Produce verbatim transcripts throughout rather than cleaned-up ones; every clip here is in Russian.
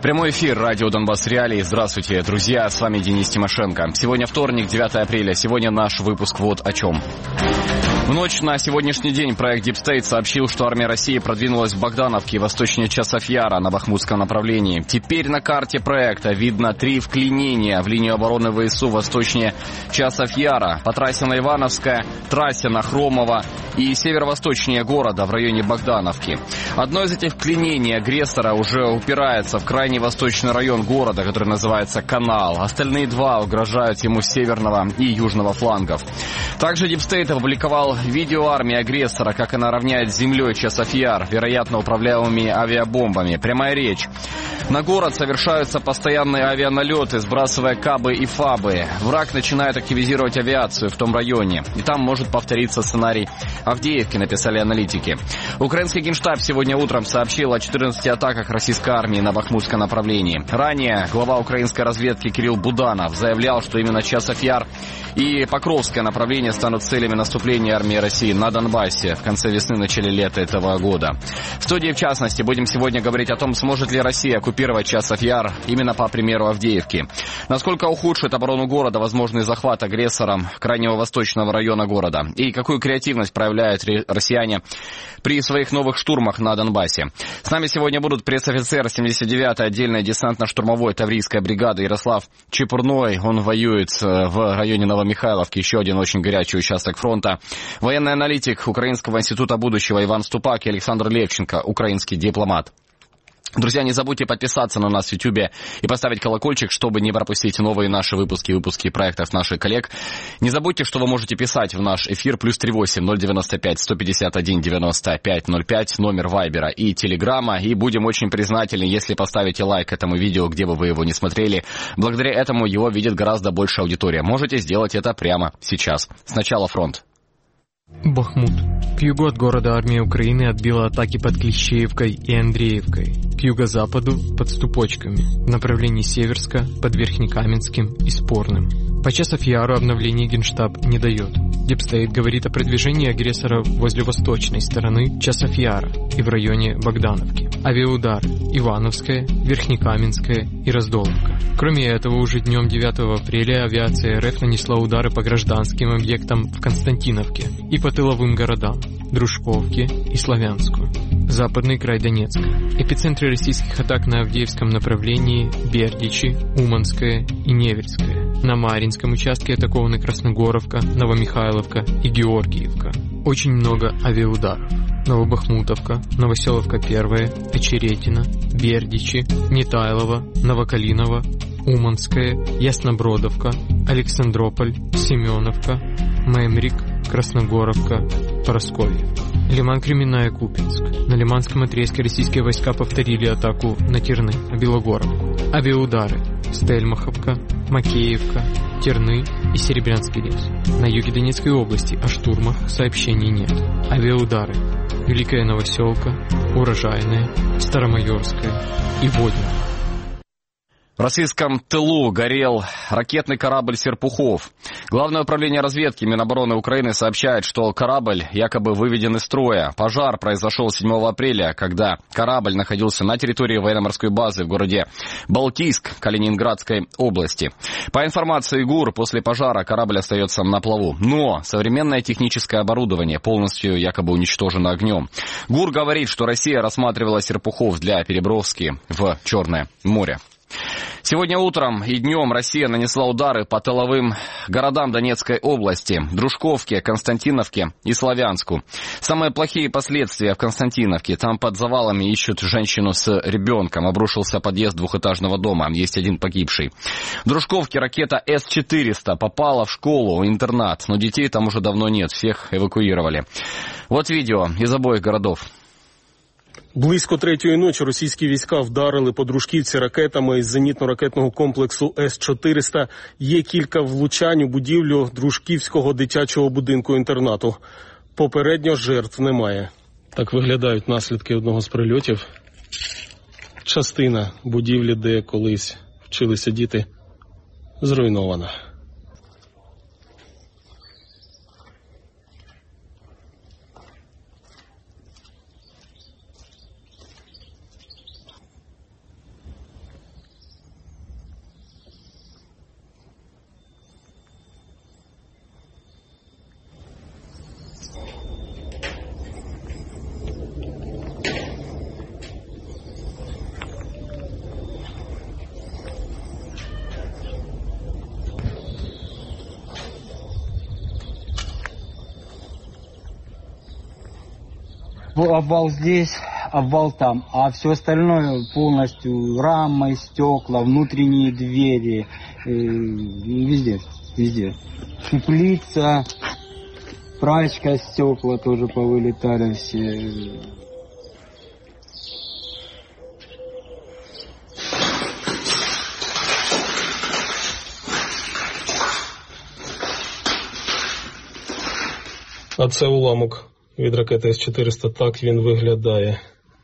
Прямой эфир радио Донбасс Реалии. Здравствуйте, друзья, с вами Денис Тимошенко. Сегодня вторник, девятое апреля. Сегодня наш выпуск вот о чем. В ночь на сегодняшний день проект Deep State сообщил, что армия России продвинулась в Богдановке, восточнее Часов-Яра на Бахмутском направлении. Теперь на карте проекта видно три вклинения в линию обороны ВСУ восточнее Часов-Яра, по трассе на Ивановское, трассе на Хромово и северо-восточнее города в районе Богдановки. Одно из этих вклинений агрессора уже упирается в крайний восточный район города, который называется Канал. Остальные два угрожают ему с северного и южного флангов. Также Deep State опубликовал видео армии агрессора, как она равняет с землей Часов-Яр, вероятно, управляемыми авиабомбами. Прямая речь. На город совершаются постоянные авианалеты, сбрасывая кабы и фабы. Враг начинает активизировать авиацию в том районе. И там может повториться сценарий Авдеевки, написали аналитики. Украинский генштаб сегодня утром сообщил о четырнадцати атаках российской армии на Бахмутском направлении. Ранее глава украинской разведки Кирилл Буданов заявлял, что именно Часов-Яр и Покровское направление станут целями наступления армии России на Донбассе в конце весны, начале лета этого года. В студии, в частности, будем сегодня говорить о том, сможет ли Россия оккупировать Часов-Яр именно по примеру Авдеевки. Насколько ухудшит оборону города возможный захват агрессором крайнего восточного района города. И какую креативность проявляют россияне при своих новых штурмах на Донбассе. С нами сегодня будут пресс-офицер семьдесят девятой отдельной десантно-штурмовой Таврийской бригады Ярослав Чепурной. Он воюет в районе Новомихайловки, еще один очень горячий участок фронта. Военный аналитик Украинского института будущего Иван Ступак и Александр Левченко, украинский дипломат. Друзья, не забудьте подписаться на нас в Ютубе и поставить колокольчик, чтобы не пропустить новые наши выпуски, выпуски проектов наших коллег. Не забудьте, что вы можете писать в наш эфир плюс три восемь ноль девяносто пять сто пятьдесят один девяносто пять ноль пять, номер Вайбера и Телеграма. И будем очень признательны, если поставите лайк этому видео, где бы вы его не смотрели. Благодаря этому его видит гораздо больше аудитория. Можете сделать это прямо сейчас. Сначала фронт. Бахмут. К югу от города армия Украины отбила атаки под Клещеевкой и Андреевкой. К юго-западу под Ступочками. В направлении Северска под Верхнекаменским и Спорным. По Часов-Яру обновление Генштаб не дает. Deep State говорит о продвижении агрессора возле восточной стороны Часов-Яра и в районе Богдановки. Авиаудары Ивановская, Верхнекаменская и Раздоловка. Кроме этого, уже днем девятого апреля авиация РФ нанесла удары по гражданским объектам в Константиновке и по тыловым городам Дружковке и Славянску. Западный край Донецка. Эпицентры российских атак на Авдеевском направлении Бердичи, Уманское и Неверское. На Марьинском участке атакованы Красногоровка, Новомихайловка и Георгиевка. Очень много авиаударов. Новобахмутовка, Новоселовка первая, Очеретино, Бердичи, Нетайлово, Новокалиново, Уманское, Яснобродовка, Александрополь, Семеновка, Мемрик, Красногоровка, Поросковье. Лиман-Кременная, Купинск. На Лиманском отрезке российские войска повторили атаку на Терны, Белогоровку. Авиаудары Стельмаховка, Макеевка, Терны и Серебрянский лес. На юге Донецкой области о штурмах сообщений нет. Авиаудары Великая Новоселка, Урожайная, Старомайорская и Водня. В российском тылу горел ракетный корабль «Серпухов». Главное управление разведки Минобороны Украины сообщает, что корабль якобы выведен из строя. Пожар произошел седьмого апреля, когда корабль находился на территории военно-морской базы в городе Балтийск Калининградской области. По информации ГУР, после пожара корабль остается на плаву. Но современное техническое оборудование полностью якобы уничтожено огнем. ГУР говорит, что Россия рассматривала «Серпухов» для переброски в Черное море. Сегодня утром и днем Россия нанесла удары по тыловым городам Донецкой области, Дружковке, Константиновке и Славянску. Самые плохие последствия в Константиновке. Там под завалами ищут женщину с ребенком. Обрушился подъезд двухэтажного дома. Есть один погибший. В Дружковке ракета эс четыреста попала в школу-интернат. Но детей там уже давно нет. Всех эвакуировали. Вот видео из обоих городов. Близько третьої ночі російські війська вдарили по Дружківці ракетами із зенітно-ракетного комплексу ес чотириста. Є кілька влучань у будівлю Дружківського дитячого будинку-інтернату. Попередньо жертв немає. Так виглядають наслідки одного з прильотів. Частина будівлі, де колись вчилися діти, зруйнована. Обвал здесь, обвал там, а все остальное полностью рамы, стекла, внутренние двери, э, везде, везде. Теплица, прачка, стекла тоже повылетали все. А це уламок від ракети С чотириста, так він виглядає.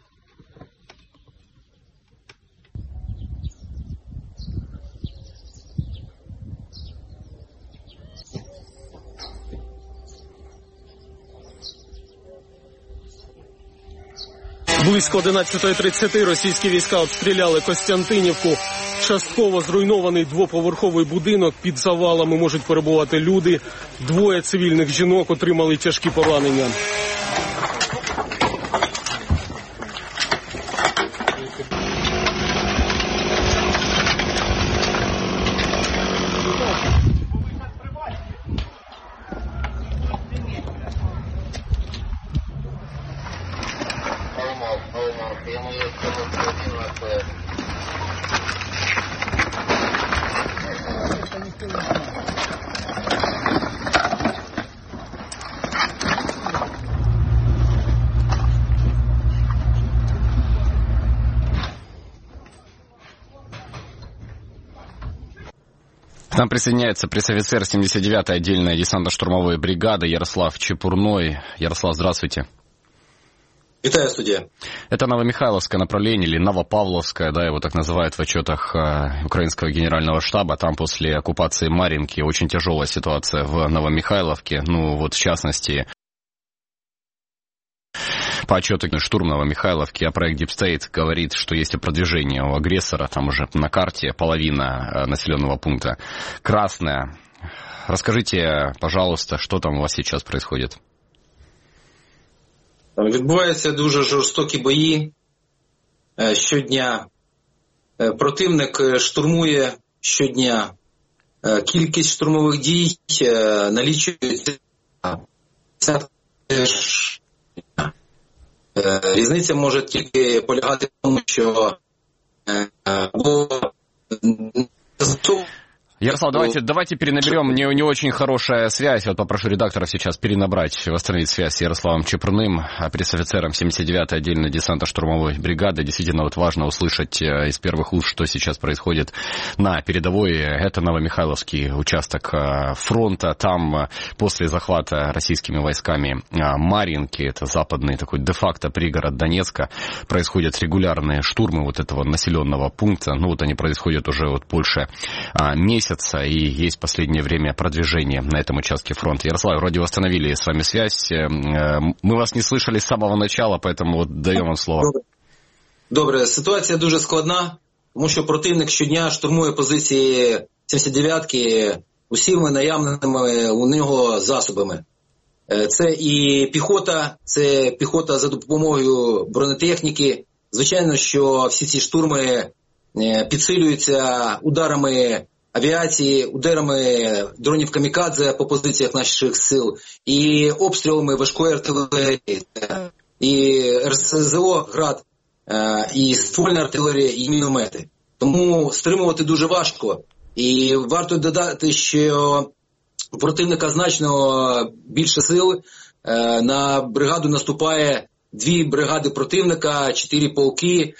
Близько одинадцятої тридцяти російські війська обстріляли Костянтинівку. Частково зруйнований двоповерховий будинок, під завалами можуть перебувати люди. Двоє цивільних жінок отримали тяжкі поранення. К нам присоединяется пресс-офицер семьдесят девятой отдельной десантно-штурмовой бригады Ярослав Чепурной. Ярослав, здравствуйте. Витаю, студия. Это Новомихайловское направление, или Новопавловское, да, его так называют в отчетах э, украинского генерального штаба. Там после оккупации Марьинки очень тяжелая ситуация в Новомихайловке. Ну, вот в частности, по отчету штурм Новомихайловки, а проект Deep State говорит, что есть продвижение у агрессора, там уже на карте половина населенного пункта красная. Расскажите, пожалуйста, что там у вас сейчас происходит? Відбуваються дуже жорстокі бої щодня. Противник штурмує щодня. Кількість штурмових дій налічується. Різниця може тільки полягати в тому, що або Ярослав, давайте, давайте перенаберем. Не, не очень хорошая связь. Вот попрошу редакторов сейчас перенабрать, восстановить связь с Ярославом Чепурным, пресс-офицером семьдесят девятой отдельной десантно-штурмовой бригады. Действительно, вот важно услышать из первых уст, что сейчас происходит на передовой. Это Новомихайловский участок фронта. Там после захвата российскими войсками Марьинки, это западный такой де-факто пригород Донецка, происходят регулярные штурмы вот этого населенного пункта. Ну вот они происходят уже вот больше месяца. И есть в последнее время продвижение на этом участке фронта. Ярослав, вроде восстановили с вами связь. Мы вас не слышали с самого начала, поэтому вот даем вам слово. Добре. Добре, ситуація дуже складна, тому що противник щодня штурмує позиції сімдесят дев'ятки усіми наявними у нього засобами. Це і піхота, це піхота за допомогою бронетехніки. Звичайно, що всі ці штурми підсилюються ударами авіації, ударами дронів камікадзе по позиціях наших сил і обстрілами важкої артилерії, і РСЗО, ГРАД, і ствольна артилерія, і міномети. Тому стримувати дуже важко. І варто додати, що у противника значно більше сил. На бригаду наступає дві бригади противника, чотири полки.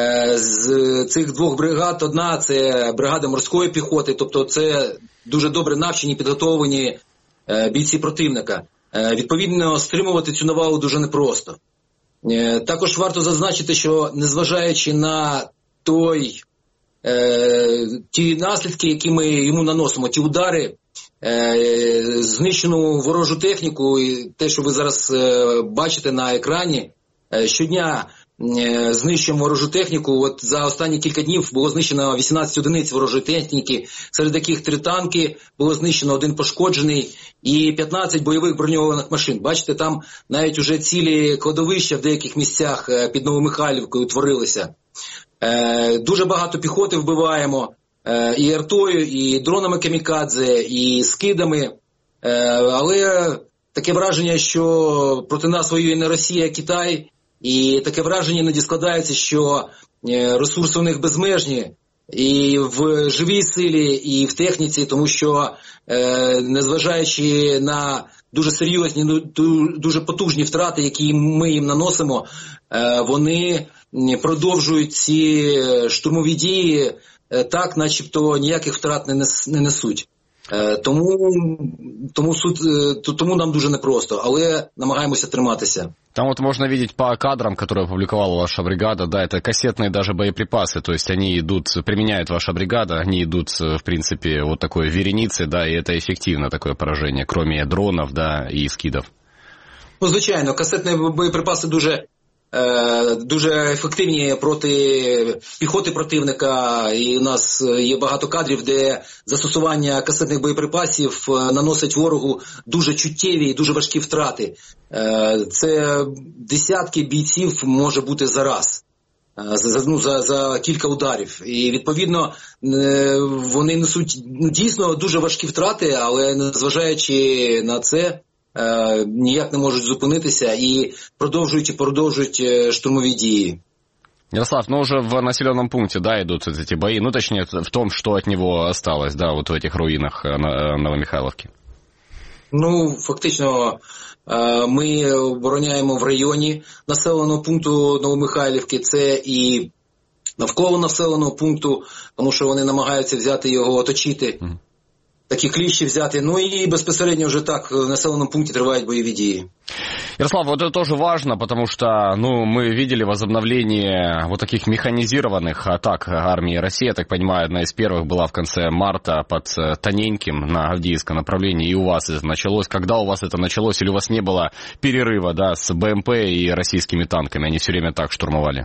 З цих двох бригад одна – це бригада морської піхоти, тобто це дуже добре навчені, підготовлені бійці противника. Відповідно, стримувати цю навалу дуже непросто. Також варто зазначити, що незважаючи на той, ті наслідки, які ми йому наносимо, ті удари, знищену ворожу техніку, і те, що ви зараз бачите на екрані, щодня знищуємо ворожу техніку. От за останні кілька днів було знищено вісімнадцять одиниць ворожої техніки, серед яких три танки, було знищено один пошкоджений і п'ятнадцять бойових броньованих машин. Бачите, там навіть уже цілі кладовища в деяких місцях під Новомихайлівкою утворилися. Е, дуже багато піхоти вбиваємо, е, і артою, і дронами камікадзе, і скидами, е, але таке враження, що проти нас воює не Росія, а Китай. І таке враження іноді складається, що ресурси у них безмежні і в живій силі, і в техніці, тому що, незважаючи на дуже серйозні, дуже потужні втрати, які ми їм наносимо, вони продовжують ці штурмові дії так, начебто ніяких втрат не несуть. Тому, тому, суд, тому нам дуже непросто, але намагаємося триматися. Там вот можно видеть по кадрам, которые опубликовала ваша бригада, да, это кассетные даже боеприпасы, то есть они идут, применяет ваша бригада, они идут, в принципе, вот такой вереницей, да, и это эффективно такое поражение, кроме дронов, да, и скидов. Ну, звичайно, касетні боєприпаси дуже, е, дуже ефективні проти піхоти противника, і у нас є багато кадрів, де застосування касетних боєприпасів наносить ворогу дуже чуттєві і дуже важкі втрати. Е, це десятки бійців може бути за раз. За, ну, за, за кілька ударів. І, відповідно, вони несуть ну, дійсно дуже важкі втрати, але незважаючи на це, е, ніяк не можуть зупинитися і продовжують і продовжують штурмові дії. Ярослав, ну уже в населенном пункте, да, идут эти бои, ну точнее в том, что от него осталось, да, вот в этих руинах Новомихайловки. Ну, фактично, ми обороняємо в районі населеного пункту Новомихайлівки, це і навколо населеного пункту, тому що вони намагаються взяти його, оточити, mm. такі кліщі взяти, ну і безпосередньо вже так в населеному пункті тривають бойові дії. Ярослав, вот это тоже важно, потому что, ну, мы видели возобновление вот таких механизированных атак армии России. Я так понимаю, одна из первых была в конце марта под Тоненьким на Авдеевском направлении, и у вас это началось. Когда у вас это началось, или у вас не было перерыва, да, с БМП и российскими танками? Они все время так штурмовали?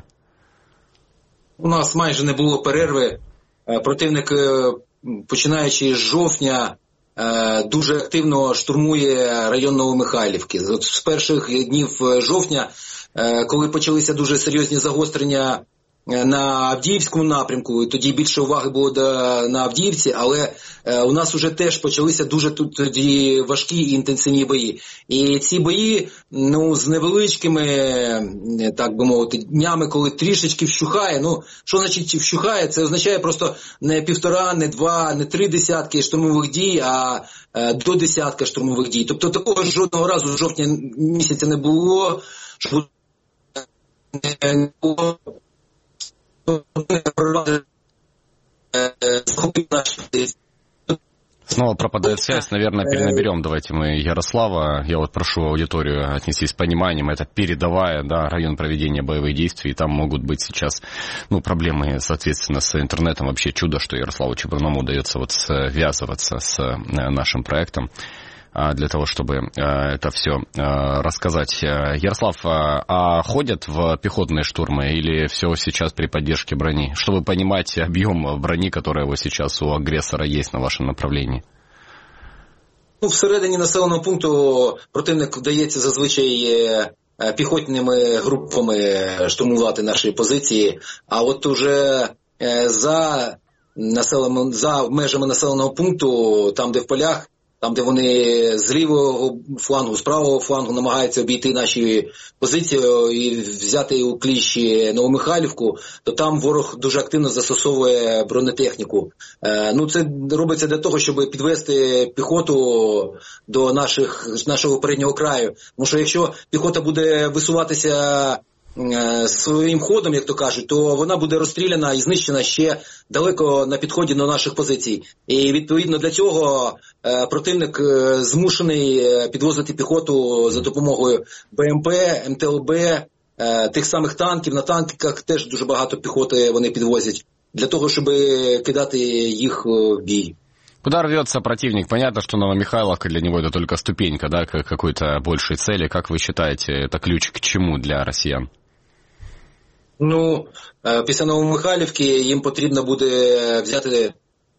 У нас майже не було перерви. Противник, починаючи з жовтня, дуже активно штурмує район Новомихайлівки. От з перших днів жовтня, коли почалися дуже серйозні загострення на Авдіївському напрямку, тоді більше уваги було до, на Авдіївці, але е, у нас вже теж почалися дуже тут тоді важкі і інтенсивні бої. І ці бої, ну, з невеличкими, так би мовити, днями, коли трішечки вщухає, ну, що значить вщухає? Це означає просто не півтора, не два, не три десятки штурмових дій, а е, до десятка штурмових дій. Тобто такого жодного разу з жовтня місяця не було, щоб не було Снова пропадает связь, наверное, перенаберем. Давайте мы Ярослава. Я вот прошу аудиторию отнестись с пониманием. Это передовая, да, район проведения боевых действий. И там могут быть сейчас, ну, проблемы, соответственно, с интернетом. Вообще чудо, что Ярославу Чебурному удается вот связываться с нашим проектом для того, чтобы это все рассказать. Ярослав, а ходят в пехотные штурмы или все сейчас при поддержке брони? Чтобы понимать объем брони, которая вот сейчас у агрессора есть на вашем направлении. Ну, всередині населеного пункту противник вдається зазвичай піхотними групами штурмувати наші позиції, а от уже за, населеним, за межами населеного пункту, там де в полях, там, де вони з лівого флангу, з правого флангу намагаються обійти наші позиції і взяти у кліщі Новомихайлівку, то там ворог дуже активно застосовує бронетехніку. Е, ну, це робиться для того, щоб підвести піхоту до наших, нашого переднього краю. Тому що якщо піхота буде висуватися своїм ходом, як то кажуть, то вона буде розстріляна і знищена ще далеко на підході до наших позицій. І відповідно для цього е, противник е, змушений підвозити піхоту за допомогою БМП, МТЛБ, е, тих самих танків. На танках теж дуже багато піхоти вони підвозять, для того, щоб кидати їх в бій. Куда рвется противник? Понятно, что Новомихайловка для него это только ступенька, да, к какой-то большей цели. Как вы считаете, это ключ к чему для россиян? Ну, після Новомихайлівки їм потрібно буде взяти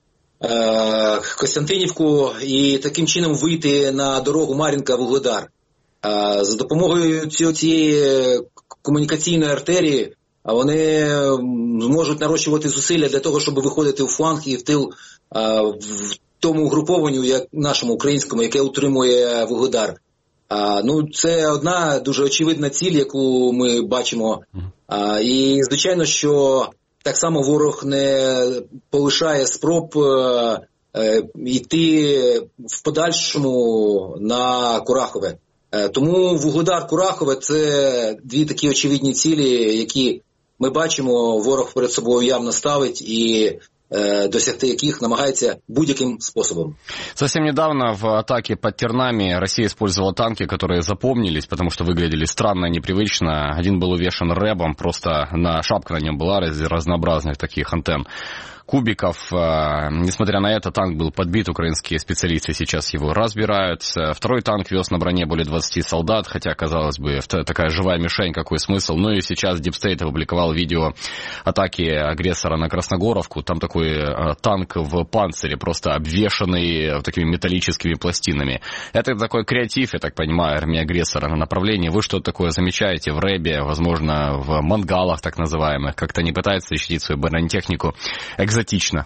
е, Костянтинівку і таким чином вийти на дорогу Мар'їнка-Вугледар. Е, за допомогою цієї комунікаційної артерії вони зможуть нарощувати зусилля для того, щоб виходити в фланг і в тил е, в тому угрупованню, як нашому українському, яке утримує Вугледар. А, ну, це одна дуже очевидна ціль, яку ми бачимо. А, і, звичайно, що так само ворог не полишає спроб е, е, йти в подальшому на Курахове. Е, тому Вугледар, Курахове – це дві такі очевидні цілі, які ми бачимо, ворог перед собою явно ставить і досягти яких намагается будь-яким способом. Совсем недавно в атаке под Тернами Россия использовала танки, которые запомнились, потому что выглядели странно и непривычно. Один был увешан рэбом, просто на шапка на нем была из разнообразных таких антенн. Кубиков. Несмотря на это, танк был подбит, украинские специалисты сейчас его разбирают. Второй танк вез на броне более двадцати солдат, хотя, казалось бы, такая живая мишень, какой смысл. Ну и сейчас Deep State опубликовал видео атаки агрессора на Красногоровку. Там такой танк в панцире, просто обвешанный такими металлическими пластинами. Это такой креатив, я так понимаю, армии агрессора на направлении. Вы что-то такое замечаете в рэбе, возможно, в мангалах так называемых? Как-то не пытается защитить свою бронетехнику? Екзотично.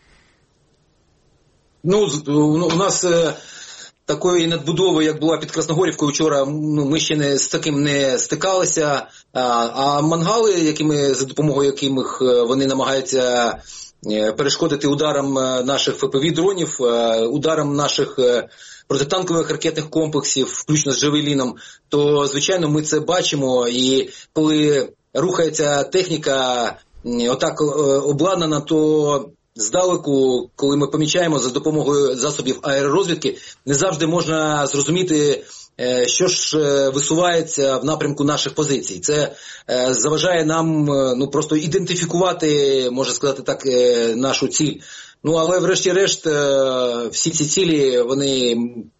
Ну, у нас е, такої надбудови, як була під Красногорівкою вчора, ну, ми ще не з таким не стикалися. А, а мангали, якими, за допомогою яких вони намагаються перешкодити ударам наших еф пе ві-дронів, ударам наших протитанкових ракетних комплексів, включно з Джавеліном, то, звичайно, ми це бачимо. І коли рухається техніка отак обладнана, то здалеку, коли ми помічаємо за допомогою засобів аеророзвідки, не завжди можна зрозуміти, що ж висувається в напрямку наших позицій. Це заважає нам, ну, просто ідентифікувати, можна сказати так, нашу ціль. Ну, але врешті-решт всі ці цілі, вони,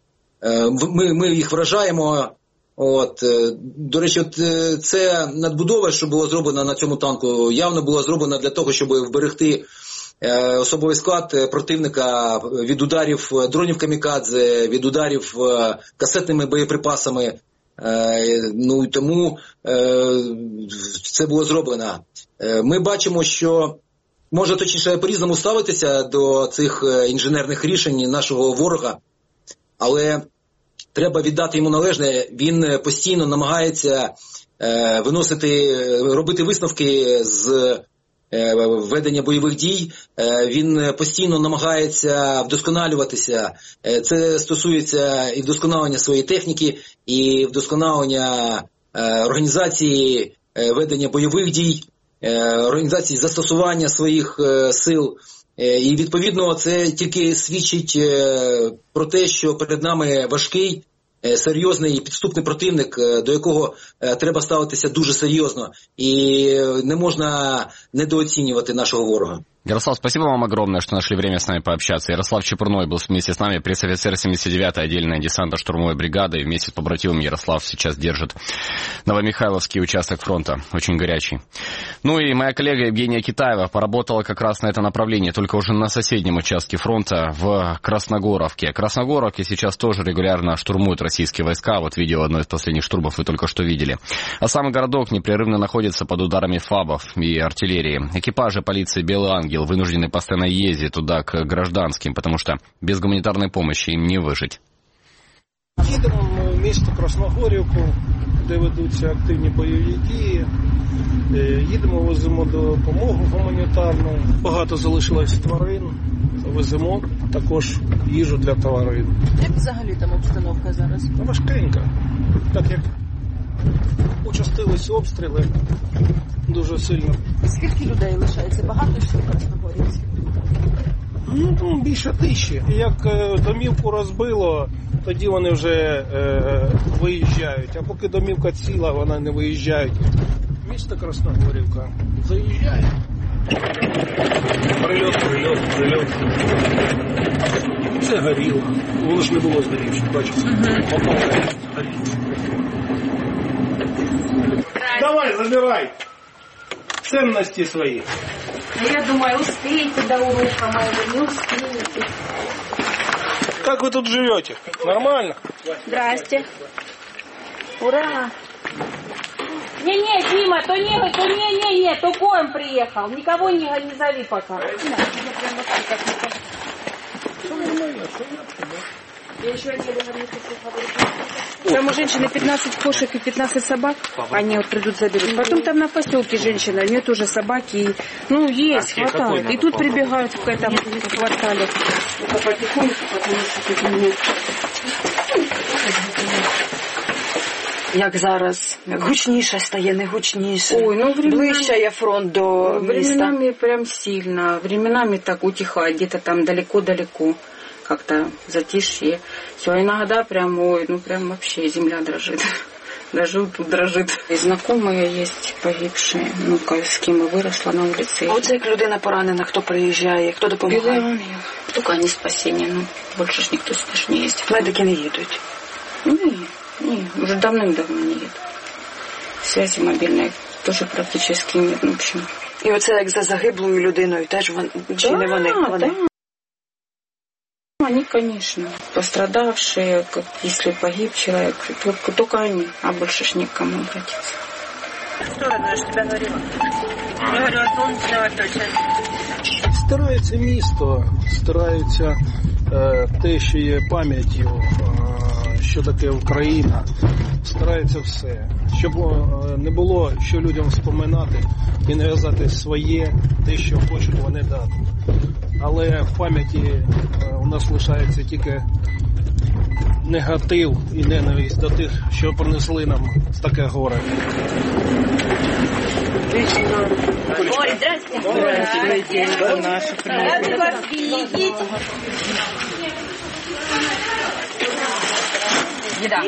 ми, ми їх вражаємо. От, до речі, от це надбудова, що була зроблена на цьому танку, явно була зроблена для того, щоб вберегти особовий склад противника від ударів дронів камікадзе, від ударів касетними боєприпасами. Ну, і тому це було зроблено. Ми бачимо, що може точніше по-різному ставитися до цих інженерних рішень нашого ворога, але треба віддати йому належне, він постійно намагається е, виносити, робити висновки з е, ведення бойових дій, е, він постійно намагається вдосконалюватися. Е, це стосується і вдосконалення своєї техніки, і вдосконалення е, організації е, ведення бойових дій, е, організації застосування своїх е, сил. І, відповідно, це тільки свідчить про те, що перед нами важкий, серйозний і підступний противник, до якого треба ставитися дуже серйозно. І не можна недооцінювати нашого ворога. Ярослав, спасибо вам огромное, что нашли время с нами пообщаться. Ярослав Чепурной был вместе с нами, пресс-офицер семьдесят девятой отдельной десантно-штурмовой бригады. Вместе с побратимом Ярослав сейчас держит Новомихайловский участок фронта, очень горячий. Ну и моя коллега Евгения Китаева поработала как раз на это направление, только уже на соседнем участке фронта в Красногоровке. Красногоровке сейчас тоже регулярно штурмуют российские войска. Вот видео одной из последних штурмов вы только что видели. А сам городок непрерывно находится под ударами фабов и артиллерии. Экипажи полиции «Белый ангел» вынуждены постоянно ездить туда к гражданским, потому что без гуманитарной помощи им не выжить. Їдемо в місто Красногорівку, де ведуться активні бойові дії. Їдемо, веземо допомогу гуманітарну. Багато залишилось тварин, веземо також їжу для тварин. Як взагалі там обстановка зараз? Важкенька. Так як участились обстріли дуже сильно. Скільки людей лишається? Багато ще в Красногорівці? Ну, більше тисячі. Як е, домівку розбило, тоді вони вже е, виїжджають. А поки домівка ціла, вони не виїжджають. Місто Красногорівка. Заїжджає. Прильот, прильот, прильот. Все горіло. Воно ж не було згорівши, бачите? Попали. Давай, забирай. Ценности свои. Я думаю, успеете до урока моего, не успеете. Как вы тут живете? Нормально? Здрасте. Ура. Не-не, Дима, то не, то не-не-не, то Коем приехал. Никого не, не зови пока. Я еще не говорю, что Там у женщины пятнадцать кошек и пятнадцать собак. Они вот придут, заберут. Потом там на поселке женщина, у нее тоже собаки. И, ну, есть, хватает. И тут прибегают в этом квартале. Потихоньку, потому что тут Як зараз? Гучніше стає, не гучніше? Ой, ну, временами... Ближчає фронт до міста? Временами прям сильно. Временами так утихает, где-то там далеко-далеко. Как-то затишье. Все, иногда прям, ой, ну прям вообще земля дрожит. Даже тут дрожит. И знакомые есть погибшие, ну, с кем я выросла на улице. А оце як людина поранена, хто приїжджає, хто допомагає? Только они спасения, ну, больше ж никто сюда ж не ездит. Медики не їдуть? Не, не, уже давным-давно не едут. Связи мобильной тоже практически нет, в общем. І оце як за загиблою людиною теж вони, чи да, не вони? вони? Да. Они, конечно, пострадавшие, как, если погиб человек, только, только они, а больше ж некому обратиться. Старається місто, стараються е, те, що є пам'яттю, е, що таке Україна, стараються все, щоб е, не було що людям споминати і не в'язати своє, те, що хочуть вони дати. Але в пам'яті е, у нас лишається тільки негатив і ненависть до тих, що принесли нам таке горе. Ой, здрасте. Здравствуйте. Рады вас видеть. Еда.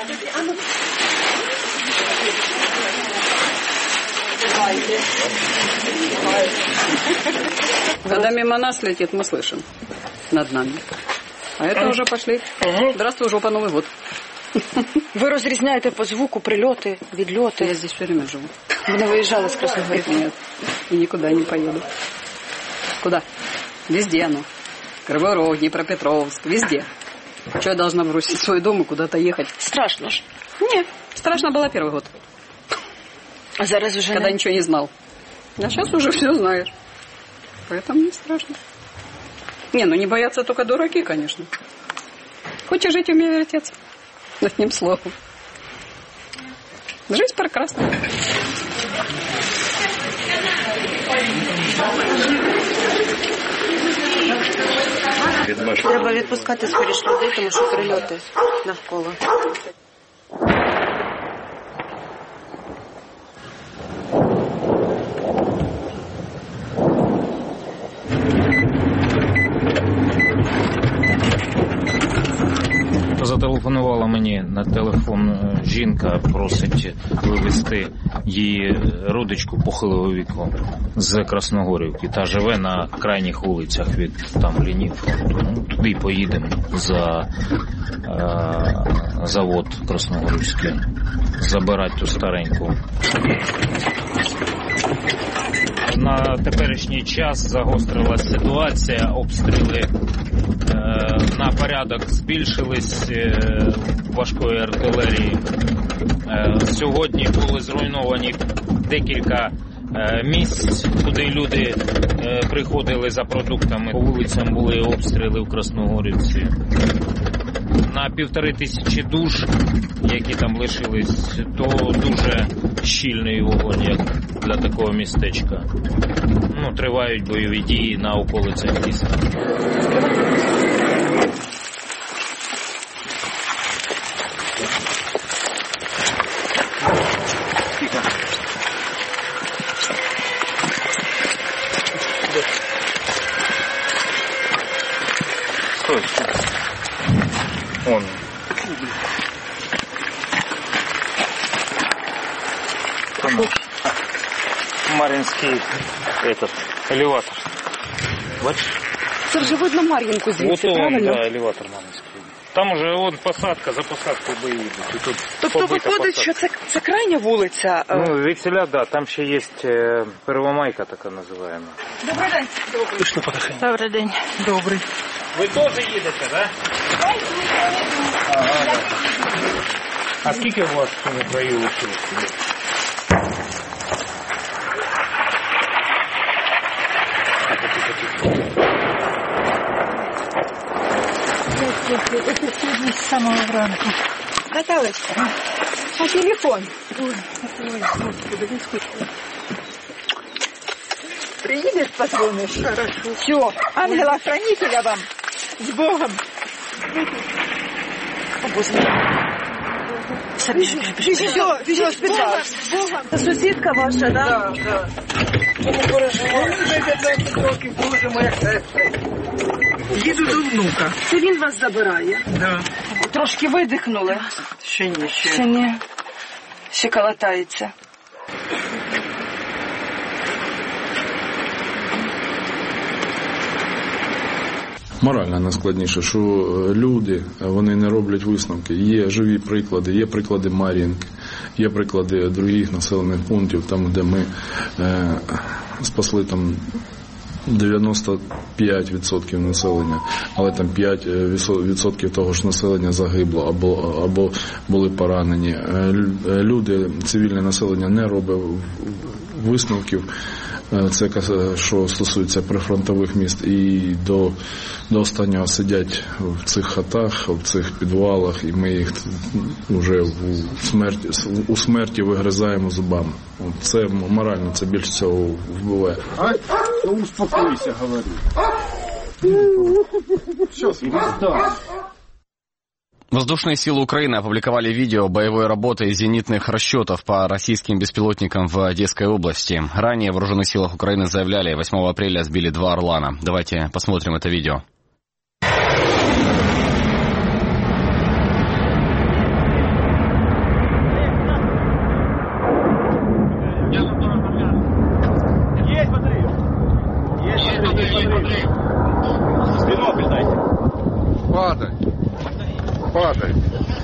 Когда мимо нас летит, мы слышим над нами. А это уже пошли. Здравствуй, жопа, Новый год. Ви розрізняєте по звуку прильоти, відльоти? Я здесь все время живу. Ви не виїжджали з Красногорівки? Нет, и никуда не поеду. Куда? Везде оно. Кривой Рог, Днепропетровск, везде. Что я должна бросить свой дом и куда-то ехать? Страшно ж? Нет, страшно было первый год. А зараз уже Когда не... ничего не знал. А сейчас уже все знаешь. Поэтому не страшно. Не, ну не боятся только дураки, конечно. Хочешь жить, умей отец. Одним словом. Жизнь прекрасна. Треба відпускати скоріше людей, тому що прильоти навколо. Зателефонувала мені на телефон жінка, просить вивезти її родичку похилого віку з Красногорівки. Та живе на крайніх вулицях від там лінії фронту. Ну, туди й поїдемо за е, завод Красногорівський, забирати ту стареньку. На теперішній час загострилась ситуація, обстріли е, на порядок збільшились е, важкої артилерії. Е, сьогодні були зруйновані декілька е, місць, куди люди е, приходили за продуктами. По вулицям були обстріли в Красногорівці. На півтори тисячі душ, які там лишились, то дуже щільний вогонь, як для такого містечка. Ну, тривають бойові дії на околицях міста. Стой, стой. Он. Мар'їнський этот, елеватор. Бачиш? Це вже видно Мар'їнку звідси, вот правильно? Он, да, елеватор Мар'їнський. Там уже вон посадка, за посадкою бої йдуть. Тут тобто виходить, що це, це крайня вулиця? Ну, від селя, да, там ще є е, Первомайка така називаємо. Добрий день. Пішли потихеньку. Добрий день. Добрий. Ви теж їдете, да? Ага, да. А скільки у вас в цьому краю лишилось? Це сьогодні з самого ранку. Наталочка, а телефон? Ой, Господи, не скучно. Приедешь, позвонишь? Хорошо. Все, ангела-хранителя вам. С Богом. О, Боже мой. Все, все, все, с Богом, с Богом. Сусідка ваша, да? Да, да. Боже моя сестра. Їду до внука. Це він вас забирає? Да. Трошки видихнули? Ще ні, ще. Ще ні. Ще калатається. Морально найскладніше, що люди, вони не роблять висновки. Є живі приклади, є приклади Мар'їнки, є приклади других населених пунктів, там, де ми е, спасли там дев'яносто п'ять відсотків населення, але там п'ять відсотків того ж населення загибло або, або були поранені. Люди, цивільне населення не робить висновків. Це що стосується прифронтових міст, і до, до останнього сидять в цих хатах, в цих підвалах, і ми їх вже у смерті, у смерті вигризаємо зубами. Це морально, це більше всього вбиває. Ай, ну успокойся, говорю. Сейчас, да. Воздушные силы Украины опубликовали видео боевой работы зенитных расчетов по российским беспилотникам в Одесской области. Ранее в Вооруженных силах Украины заявляли, восьмого апреля сбили два «Орлана». Давайте посмотрим это видео. Есть батарея? Есть батарея. Бинокль дайте. Падай. Падай.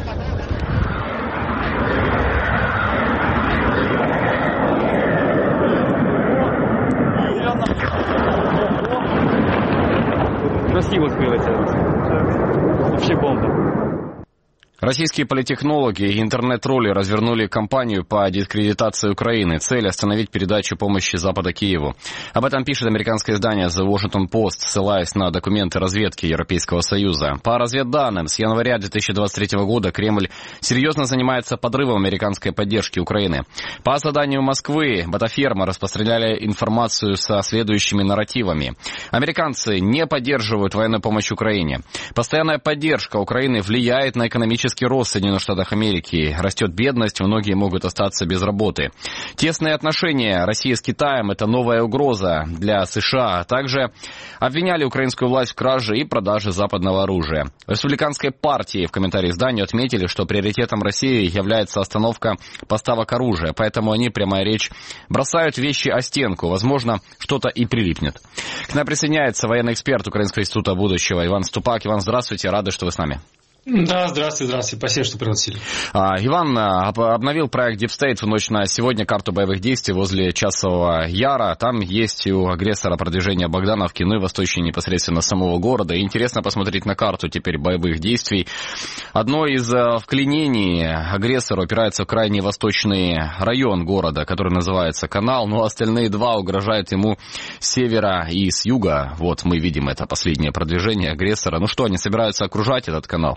Красиво сбилось. Вообще бомба. Российские политтехнологи и интернет-тролли развернули кампанию по дискредитации Украины. Цель – остановить передачу помощи Запада Киеву. Об этом пишет американское издание The Washington Post, ссылаясь на документы разведки Европейского Союза. По разведданным, с января две тысячи двадцать третьего года Кремль серьезно занимается подрывом американской поддержки Украины. По заданию Москвы ботафермы распространяли информацию со следующими нарративами. Американцы не поддерживают военную помощь Украине. Постоянная поддержка Украины влияет на экономический рост в Соединенных Штатах Америки. Растет бедность, многие могут остаться без работы. Тесные отношения России с Китаем – это новая угроза для США. Также обвиняли украинскую власть в краже и продаже западного оружия. В республиканской партии в комментарии изданию отметили, что приоритетом России является остановка поставок оружия. Поэтому они, прямая речь, бросают вещи о стенку. Возможно, что-то и прилипнет. К нам присоединяется военный эксперт Украинского института будущего Иван Ступак. Иван, здравствуйте, рады, что вы с нами. Да, здравствуйте, здравствуйте. Спасибо, что пригласили. А, Иван обновил проект Deep State в ночь на сегодня карту боевых действий возле Часового Яра. Там есть у агрессора продвижение Богдановки, ну и восточнее непосредственно самого города. И интересно посмотреть на карту теперь боевых действий. Одно из вклинений агрессора упирается в крайне восточный район города, который называется Канал, но остальные два угрожают ему с севера и с юга. Вот мы видим это последнее продвижение агрессора. Ну что, они собираются окружать этот канал?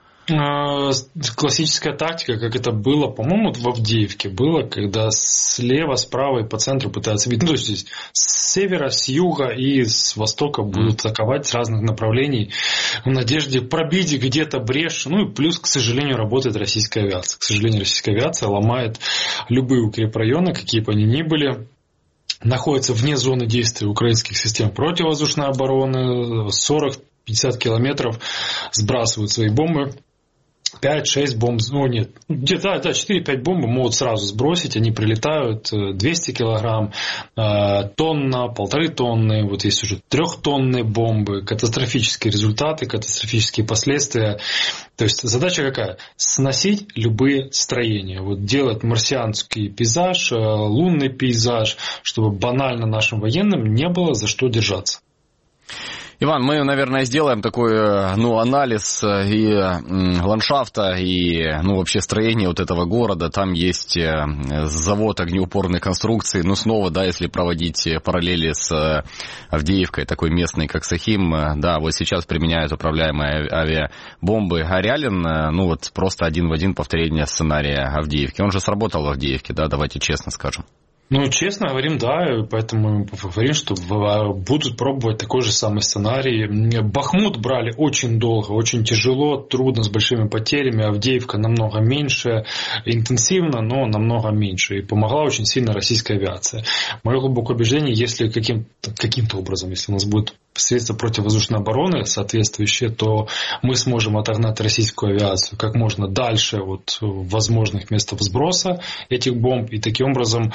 Классическая тактика, как это было, по-моему, в Авдеевке было, когда слева, справа и по центру пытаются бить. Ну, то есть здесь с севера, с юга и с востока будут атаковать с разных направлений в надежде пробить где-то брешь. Ну и плюс, к сожалению, работает российская авиация. К сожалению, российская авиация ломает любые укрепрайоны, какие бы они ни были. Находится вне зоны действия украинских систем противовоздушной обороны. сорок-пятьдесят километров сбрасывают свои бомбы. пять-шесть бомб, ну нет, где-то да, четыре-пять бомб могут сразу сбросить, они прилетают двести килограмм, тонна, полторы тонны, вот есть уже трехтонные бомбы, катастрофические результаты, катастрофические последствия. То есть задача какая? Сносить любые строения, вот делать марсианский пейзаж, лунный пейзаж, чтобы банально нашим военным не было за что держаться. Иван, мы, наверное, сделаем такой, ну, анализ и ландшафта, и, ну, вообще строения вот этого города. Там есть завод огнеупорной конструкции. Ну, снова, да, если проводить параллели с Авдеевкой, такой местный, как Сахим, да, вот сейчас применяют управляемые авиабомбы. А реален, ну, вот просто один в один повторение сценария Авдеевки. Он же сработал в Авдеевке, да, давайте честно скажем. Ну, честно говорим, да, поэтому мы говорим, что будут пробовать такой же самый сценарий. Бахмут брали очень долго, очень тяжело, трудно, с большими потерями. Авдеевка намного меньше, интенсивно, но намного меньше. И помогла очень сильно российская авиация. Мое глубокое убеждение, если каким-то, каким-то образом, если у нас будет средства противовоздушной обороны соответствующие, то мы сможем отогнать российскую авиацию как можно дальше от возможных мест сброса этих бомб и таким образом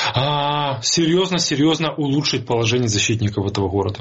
серьезно-серьезно улучшить положение защитников этого города.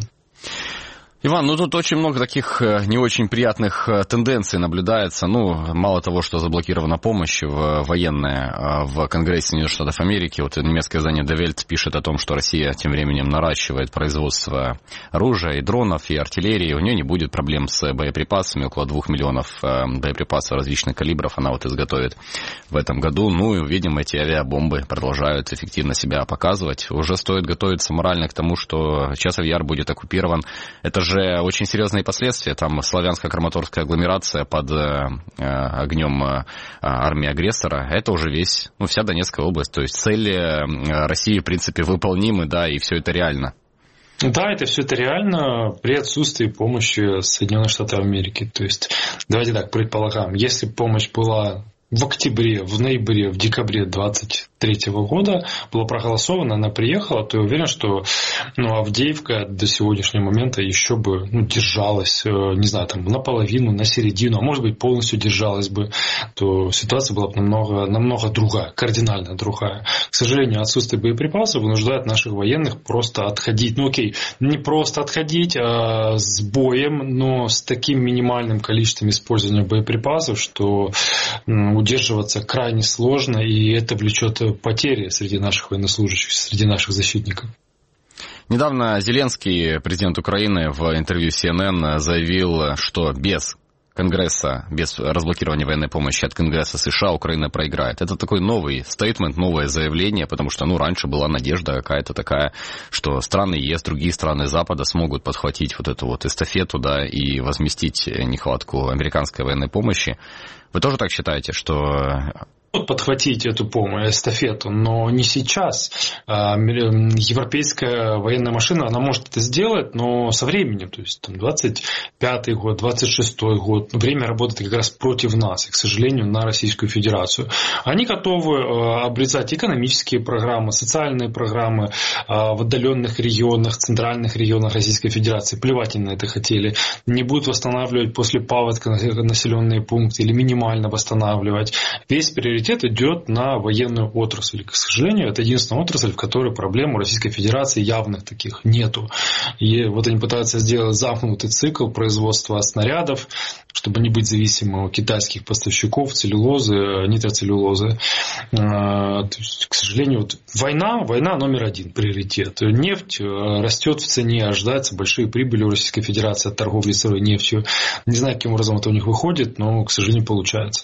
Иван, ну тут очень много таких не очень приятных тенденций наблюдается. Ну, мало того, что заблокирована помощь военная в Конгрессе Соединенных Штатов Америки. Вот немецкое издание Die Welt пишет о том, что Россия тем временем наращивает производство оружия и дронов, и артиллерии. У нее не будет проблем с боеприпасами. Около двух миллионов боеприпасов различных калибров она вот изготовит в этом году. Ну и, видимо, эти авиабомбы продолжают эффективно себя показывать. Уже стоит готовиться морально к тому, что Часов Яр будет оккупирован. Это же же очень серьезные последствия. Там славянско-краматорская агломерация под э, огнем э, армии агрессора. Это уже весь, ну, вся Донецкая область. То есть цели э, России, в принципе, выполнимы, да, и все это реально. Да, это все это реально при отсутствии помощи Соединенных Штатов Америки. То есть, давайте так предполагаем, если помощь была в октябре, в ноябре, в декабре двадцать третьего года была проголосована, она приехала, то я уверен, что ну, Авдеевка до сегодняшнего момента еще бы ну, держалась, не знаю, там наполовину, на середину, а может быть полностью держалась бы, то ситуация была бы намного, намного другая, кардинально другая. К сожалению, отсутствие боеприпасов вынуждает наших военных просто отходить. Ну окей, не просто отходить, а с боем, но с таким минимальным количеством использования боеприпасов, что удерживаться крайне сложно, и это влечет потери среди наших военнослужащих, среди наших защитников. Недавно Зеленский, президент Украины, в интервью си эн эн заявил, что без Конгресса, без разблокирования военной помощи от Конгресса США Украина проиграет. Это такой новый стейтмент, новое заявление, потому что ну, раньше была надежда какая-то такая, что страны ЕС, другие страны Запада смогут подхватить вот эту вот эстафету, да, и возместить нехватку американской военной помощи. Вы тоже так считаете, что подхватить эту помощь, эстафету, но не сейчас. Европейская военная машина, она может это сделать, но со временем, то есть там, двадцать пятый год, двадцать шестой год, время работает как раз против нас, и, к сожалению, на Российскую Федерацию. Они готовы обрезать экономические программы, социальные программы в отдаленных регионах, центральных регионах Российской Федерации. Плевать они на это хотели. Не будут восстанавливать после паводка населенные пункты или минимально восстанавливать. Весь приоритет идет на военную отрасль. К сожалению, это единственная отрасль, в которой проблем у Российской Федерации явных таких нету. И вот они пытаются сделать замкнутый цикл производства снарядов, чтобы не быть зависимым от китайских поставщиков целлюлозы, нитроцеллюлозы. То есть, к сожалению, вот война, война номер один, приоритет. Нефть растет в цене, ожидаются большие прибыли у Российской Федерации от торговли сырой нефтью. Не знаю, каким образом это у них выходит, но, к сожалению, получается.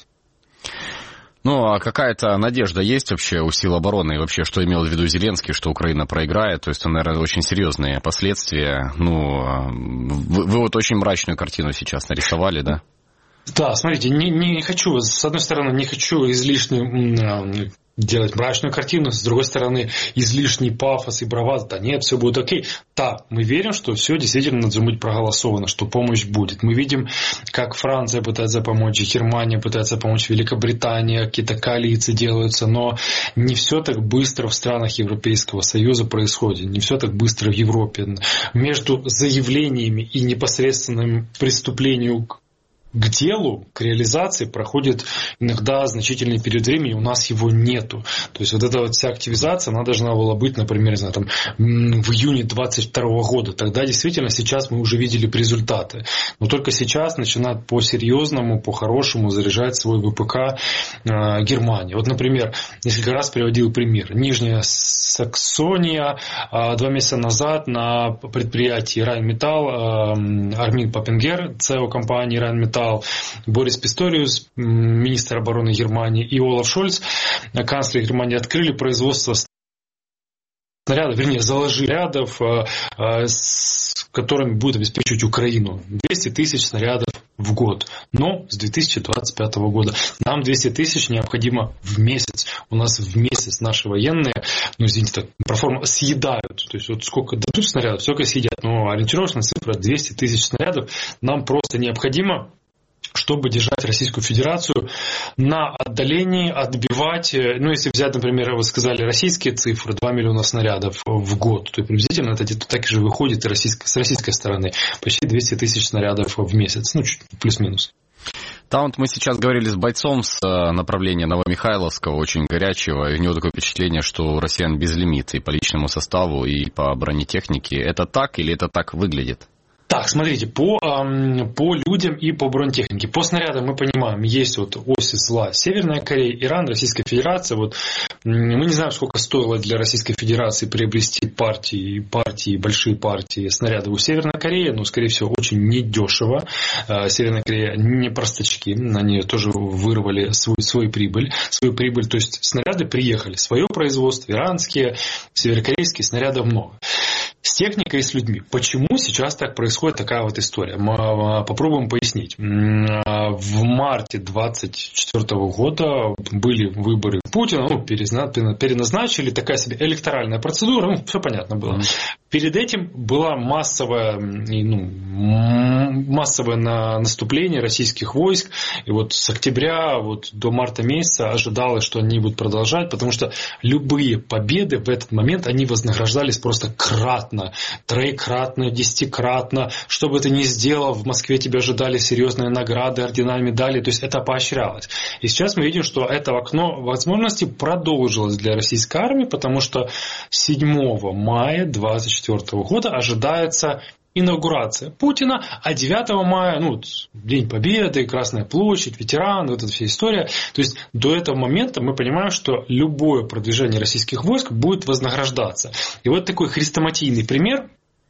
Ну, а какая-то надежда есть вообще у сил обороны? И вообще, что имел в виду Зеленский, что Украина проиграет? То есть, это, наверное, очень серьезные последствия. Ну, вы, вы вот очень мрачную картину сейчас нарисовали, да? Да, смотрите, не, не хочу, с одной стороны, не хочу излишне делать мрачную картину, с другой стороны, излишний пафос и бравад. Да нет, все будет окей. Да, мы верим, что все действительно должно быть проголосовано, что помощь будет. Мы видим, как Франция пытается помочь, Германия пытается помочь, Великобритания, какие-то коалиции делаются, но не все так быстро в странах Европейского Союза происходит, не все так быстро в Европе. Между заявлениями и непосредственным преступлением к делу, к реализации проходит иногда значительный период времени, у нас его нету. То есть вот эта вот вся активизация, она должна была быть, например, не знаю, там, в июне двадцать второго года. Тогда действительно сейчас мы уже видели результаты. Но только сейчас начинают по-серьезному, по-хорошему заряжать свой ВПК э, Германия. Вот, например, несколько раз приводил пример. Нижняя Саксония э, два месяца назад на предприятии Райнметалл, э, Армин Паппингер, ЦЕО компании Райнметалл, Борис Писториус, министр обороны Германии, и Олаф Шольц, канцлер Германии, открыли производство снарядов, вернее, заложили снарядов, с которыми будет обеспечивать Украину. двести тысяч снарядов в год. Но с две тысячи двадцать пятого года нам двести тысяч необходимо в месяц. У нас в месяц наши военные, ну, извините, так, проформа, съедают. То есть вот сколько дадут снарядов, столько съедят. Но ориентировочная цифра двести тысяч снарядов нам просто необходимо, чтобы держать Российскую Федерацию на отдалении, отбивать, ну, если взять, например, вы сказали, российские цифры, два миллиона снарядов в год, то приблизительно это где-то так же выходит и российской, с российской стороны, почти двести тысяч снарядов в месяц, ну, чуть плюс-минус. Там вот мы сейчас говорили с бойцом с направления Новомихайловского, очень горячего, и у него такое впечатление, что у россиян безлимит и по личному составу, и по бронетехнике. Это так или это так выглядит? Так, смотрите, по, эм, по людям и по бронетехнике. По снарядам мы понимаем, есть вот оси зла Северная Корея, Иран, Российская Федерация. Вот, мы не знаем, сколько стоило для Российской Федерации приобрести партии, партии, большие партии снарядов у Северной Кореи, но, скорее всего, очень недешево. Э, Северная Корея не простачки, они тоже вырвали свою, свою прибыль, свою прибыль. То есть снаряды приехали, свое производство, иранские, северокорейские, снарядов много. С техникой и с людьми. Почему сейчас так происходит такая вот история? Мы попробуем пояснить. В марте двадцать четвёртого года были выборы Путина, ну, переназначили, такая себе электоральная процедура, ну, все понятно было. Перед этим было массовое, ну, массовое наступление российских войск, и вот с октября вот до марта месяца ожидалось, что они будут продолжать, потому что любые победы в этот момент, они вознаграждались просто кратно, троекратно, десятикратно. Что бы ты ни сделал, в Москве тебя ожидали серьезные награды, ордена, медали, то есть это поощрялось. И сейчас мы видим, что это окно возможностей продолжилось для российской армии, потому что седьмого мая две тысячи двадцать четвёртого года ожидается инаугурация Путина, а девятого мая, ну, День Победы, Красная площадь, ветераны, вот эта вся история. То есть до этого момента мы понимаем, что любое продвижение российских войск будет вознаграждаться. И вот такой хрестоматийный пример.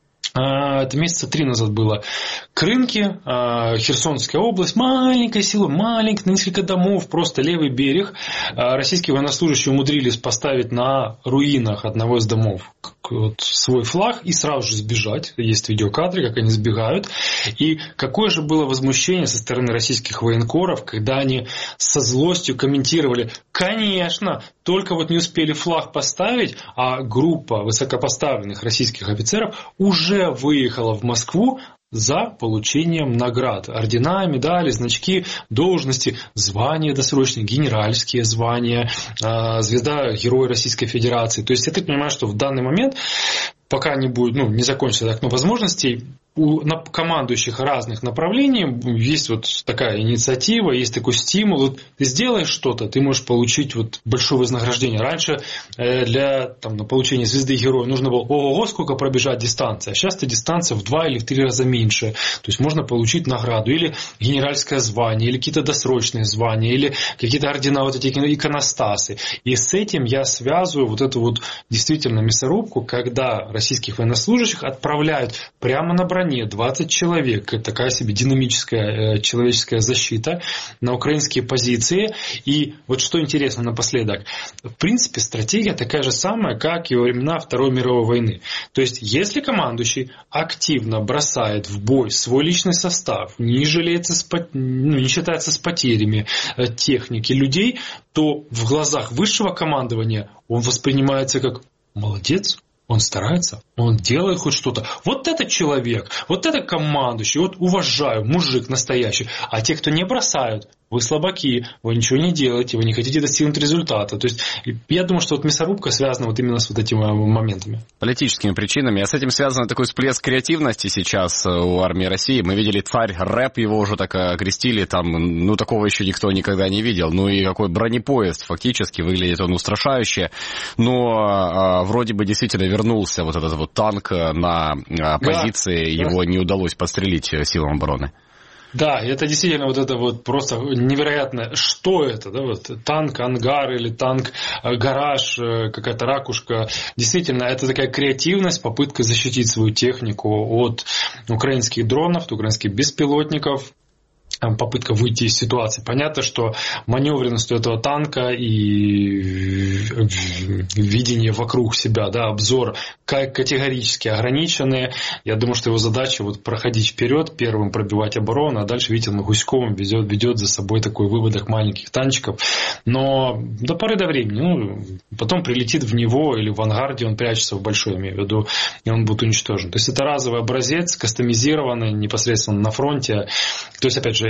Это месяца три назад было. Крынки, Херсонская область, маленькая села, маленькая, несколько домов, просто левый берег. Российские военнослужащие умудрились поставить на руинах одного из домов вот свой флаг и сразу же сбежать. Есть видеокадры, как они сбегают. И какое же было возмущение со стороны российских военкоров, когда они со злостью комментировали: конечно, только вот не успели флаг поставить, а группа высокопоставленных российских офицеров уже выехала в Москву за получением наград. Ордена, медали, значки, должности, звания досрочные, генеральские звания, звезда Героя Российской Федерации. То есть я так понимаю, что в данный момент, пока не будет, ну, не закончится окно возможностей, у командующих разных направлений есть вот такая инициатива, есть такой стимул. Вот ты сделаешь что-то, ты можешь получить вот большое вознаграждение. Раньше для там, на получение звезды Героя нужно было ого-го сколько пробежать дистанция. А сейчас эта дистанция в два или в три раза меньше. То есть можно получить награду или генеральское звание, или какие-то досрочные звания, или какие-то ордена, вот эти иконостасы. И с этим я связываю вот эту вот действительно мясорубку, когда российских военнослужащих отправляют прямо на броню двадцать человек, это такая себе динамическая э, человеческая защита на украинские позиции. И вот что интересно напоследок, в принципе стратегия такая же самая, как и во времена Второй мировой войны. То есть если командующий активно бросает в бой свой личный состав, не жалеется, с, ну, не считается с потерями э, техники, людей, то в глазах высшего командования он воспринимается как молодец. Он старается, он делает хоть что-то. Вот это человек, вот это командующий, вот уважаю, мужик настоящий. А те, кто не бросают, вы слабаки, вы ничего не делаете, вы не хотите достигнуть результата. То есть я думаю, что вот мясорубка связана вот именно с вот этими моментами. Политическими причинами. А с этим связан такой всплеск креативности сейчас у армии России. Мы видели царь рэп, его уже так окрестили, там, ну, такого еще никто никогда не видел. Ну и какой бронепоезд, фактически, выглядит он устрашающе. Но а, вроде бы действительно вернулся вот этот вот танк на а, позиции, да, его да. не удалось подстрелить силам обороны. Да, это действительно вот это вот просто невероятно. Что это? Да? Вот танк, ангар или танк, гараж, какая-то ракушка. Действительно, это такая креативность, попытка защитить свою технику от украинских дронов, от украинских беспилотников. Попытка выйти из ситуации. Понятно, что маневренность этого танка и видение вокруг себя, да, обзор категорически ограничены. Я думаю, что его задача вот проходить вперед, первым пробивать оборону, а дальше Витин Гуськовым ведет, ведет за собой такой выводок маленьких танчиков. Но до поры до времени, ну, потом прилетит в него или в ангар, где он прячется в большой, я имею в виду, и он будет уничтожен. То есть это разовый образец, кастомизированный непосредственно на фронте. То есть, опять же,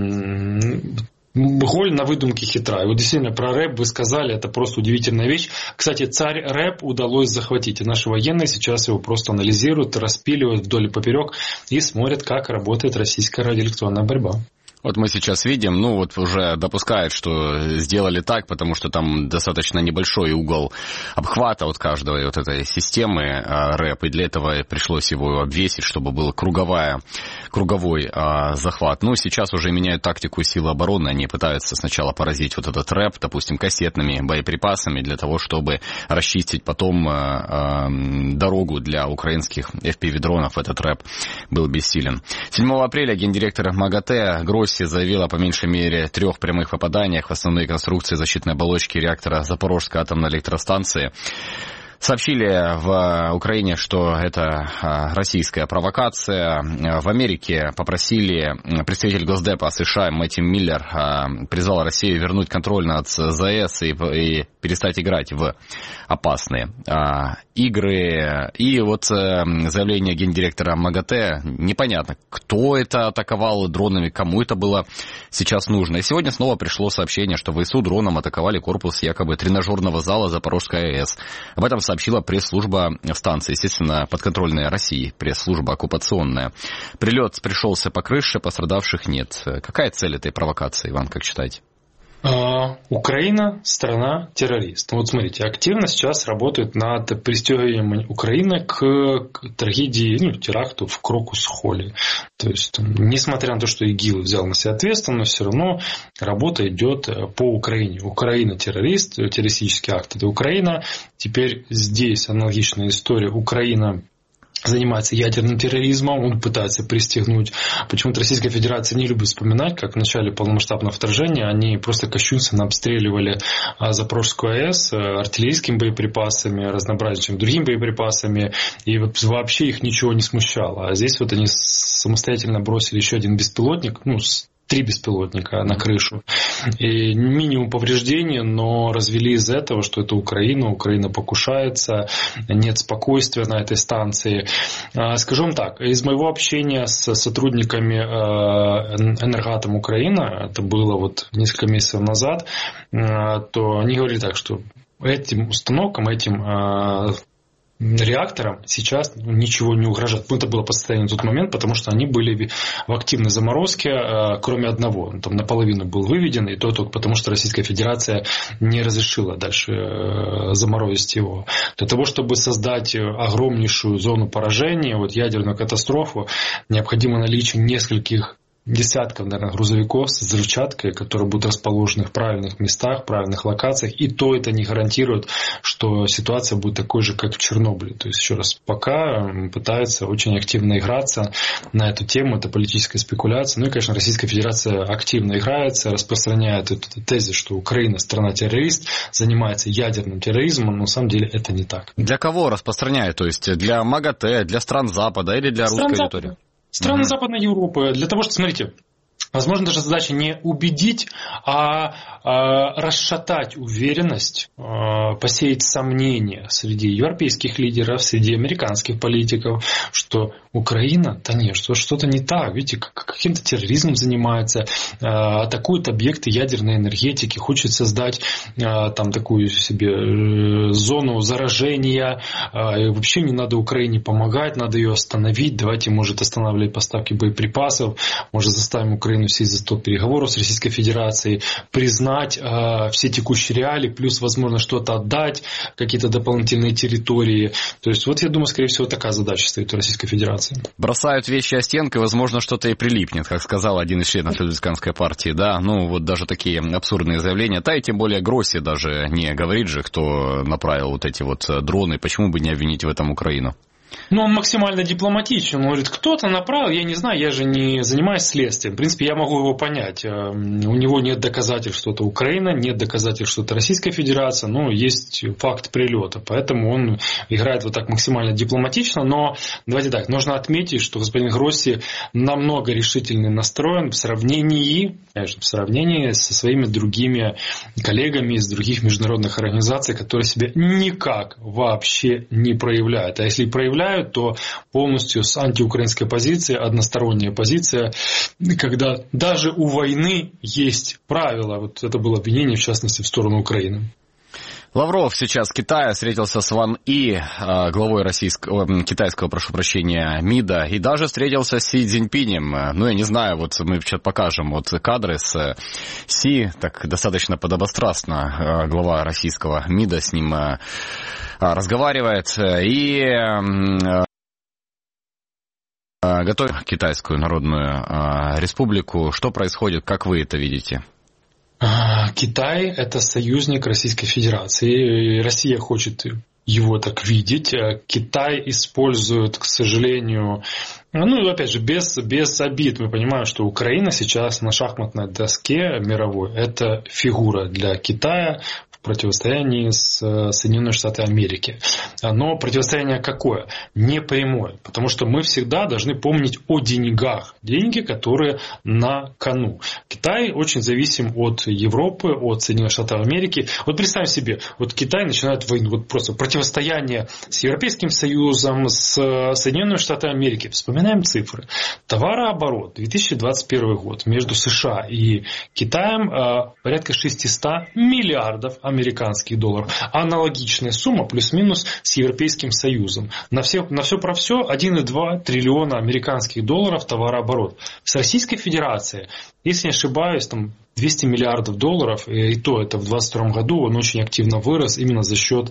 голь на выдумке хитра. И вот действительно про рэп вы сказали, это просто удивительная вещь. Кстати, царь рэп удалось захватить. И наши военные сейчас его просто анализируют, распиливают вдоль и поперек и смотрят, как работает российская радиоэлектронная борьба. Вот мы сейчас видим, ну вот уже допускают, что сделали так, потому что там достаточно небольшой угол обхвата от каждой вот этой системы а, рэп, и для этого пришлось его обвесить, чтобы был круговая, круговой а, захват. Ну, сейчас уже меняют тактику силы обороны, они пытаются сначала поразить вот этот рэп, допустим, кассетными боеприпасами, для того, чтобы расчистить потом а, а, дорогу для украинских эф пи ви-дронов. Этот рэп был бессилен. седьмого апреля гендиректор МАГАТЭ Гросси заявила по меньшей мере трех прямых попаданиях в основные конструкции защитной оболочки реактора Запорожской атомной электростанции. Сообщили в Украине, что это российская провокация. В Америке попросили, представитель Госдепа США Мэтью Миллер призвал Россию вернуть контроль над ЗАЭС и, и перестать играть в опасные игры. И вот заявление гендиректора МАГАТЭ, непонятно, кто это атаковал дронами, кому это было сейчас нужно. И сегодня снова пришло сообщение, что ВСУ дроном атаковали корпус якобы тренажерного зала Запорожской АЭС. Об этом сообщила пресс-служба станции, естественно, подконтрольная России, пресс-служба оккупационная. Прилет пришелся по крыше, пострадавших нет. Какая цель этой провокации, Иван, как считаете? Uh, Украина – страна-террорист. Вот смотрите, активно сейчас работают над пристегиванием Украины к, к трагедии, ну, теракту в Крокус-Холле. То есть, несмотря на то, что ИГИЛ взял на себя ответственность, все равно работа идет по Украине. Украина – террорист, террористический акт – это Украина. Теперь здесь аналогичная история. Украина занимается ядерным терроризмом, он пытается пристегнуть. Почему-то Российская Федерация не любит вспоминать, как в начале полномасштабного вторжения они просто кощунственно обстреливали Запорожскую АЭС артиллерийскими боеприпасами, разнообразными другими боеприпасами, и вот вообще их ничего не смущало. А здесь вот они самостоятельно бросили еще один беспилотник, ну, три беспилотника на крышу. И минимум повреждений, но развели из этого, что это Украина, Украина покушается, нет спокойствия на этой станции. Скажем так, из моего общения с сотрудниками Энергоатом Украина, это было вот несколько месяцев назад, то они говорили так, что этим установкам, этим реакторам сейчас ничего не угрожает. Это было по состоянию на тот момент, потому что они были в активной заморозке, кроме одного. Он там наполовину был выведен, и то только потому, что Российская Федерация не разрешила дальше заморозить его. Для того, чтобы создать огромнейшую зону поражения, вот ядерную катастрофу, необходимо наличие нескольких десятков, наверное, грузовиков с взрывчаткой, которые будут расположены в правильных местах, в правильных локациях. И то это не гарантирует, что ситуация будет такой же, как в Чернобыле. То есть, еще раз, пока пытаются очень активно играться на эту тему. Это политическая спекуляция. Ну и, конечно, Российская Федерация активно играется, распространяет этот тезис, что Украина страна-террорист, занимается ядерным терроризмом. Но на самом деле это не так. Для кого распространяют? То есть для МАГАТЭ, для стран Запада или для стран русской Запада. аудитории? Страны mm-hmm. Западной Европы. Для того, что, смотрите, Возможно, даже задача не убедить, а, а расшатать уверенность, а, посеять сомнения среди европейских лидеров, среди американских политиков, что Украина, да нет, что что-то не так, видите, каким-то терроризмом занимается, а, атакует объекты ядерной энергетики, хочет создать а, там такую себе зону заражения, а, и вообще не надо Украине помогать, надо ее остановить, давайте, может, останавливать поставки боеприпасов, может, заставим Украину сесть за стол переговоров с Российской Федерацией, признать э, все текущие реалии, плюс, возможно, что-то отдать, какие-то дополнительные территории. То есть, вот, я думаю, скорее всего, такая задача стоит у Российской Федерации. Бросают вещи о стенку, и, возможно, что-то и прилипнет, как сказал один из членов республиканской партии, да, ну, вот даже такие абсурдные заявления. Да, и тем более Гросси даже не говорит же, кто направил вот эти вот дроны, почему бы не обвинить в этом Украину? Ну, он максимально дипломатичен. Он говорит, кто-то направил, я не знаю, я же не занимаюсь следствием. В принципе, я могу его понять. У него нет доказательств, что это Украина, нет доказательств, что это Российская Федерация, но есть факт прилета. Поэтому он играет вот так максимально дипломатично. Но давайте так, нужно отметить, что господин Гросси намного решительнее настроен в сравнении, конечно, в сравнении со своими другими коллегами из других международных организаций, которые себя никак вообще не проявляют. А если проявляют, то полностью с антиукраинской позиции, односторонняя позиция, когда даже у войны есть правила. Вот это было обвинение, в частности, в сторону Украины. Лавров сейчас в Китае встретился с Ван И, главой российского, китайского, прошу прощения, МИДа, и даже встретился с Си Цзиньпинем. Ну, я не знаю, вот мы сейчас покажем вот кадры с Си, так достаточно подобострастно глава российского МИДа с ним разговаривает и готовит Китайскую Народную Республику. Что происходит, как вы это видите? Китай – это союзник Российской Федерации. Россия хочет его так видеть. Китай использует, к сожалению, ну, опять же, без, без обид. Мы понимаем, что Украина сейчас на шахматной доске мировой – это фигура для Китая в противостоянии с Соединенными Штатами Америки. Но противостояние какое? Не прямое. Потому что мы всегда должны помнить о деньгах. Деньги, которые на кону. Китай очень зависим от Европы, от Соединенных Штатов Америки. Вот представь себе, вот Китай начинает войну, вот просто противостояние с Европейским Союзом, с Соединенными Штатами Америки. Вспоминаем цифры. Товарооборот две тысячи двадцать первый год между США и Китаем э, порядка шестьсот миллиардов американских долларов. Аналогичная сумма плюс-минус с Европейским Союзом. На все, на все про все один и два триллиона американских долларов товарооборот. С Российской Федерацией, если не ошибаюсь, там двести миллиардов долларов, и то это в двадцать втором году он очень активно вырос именно за счет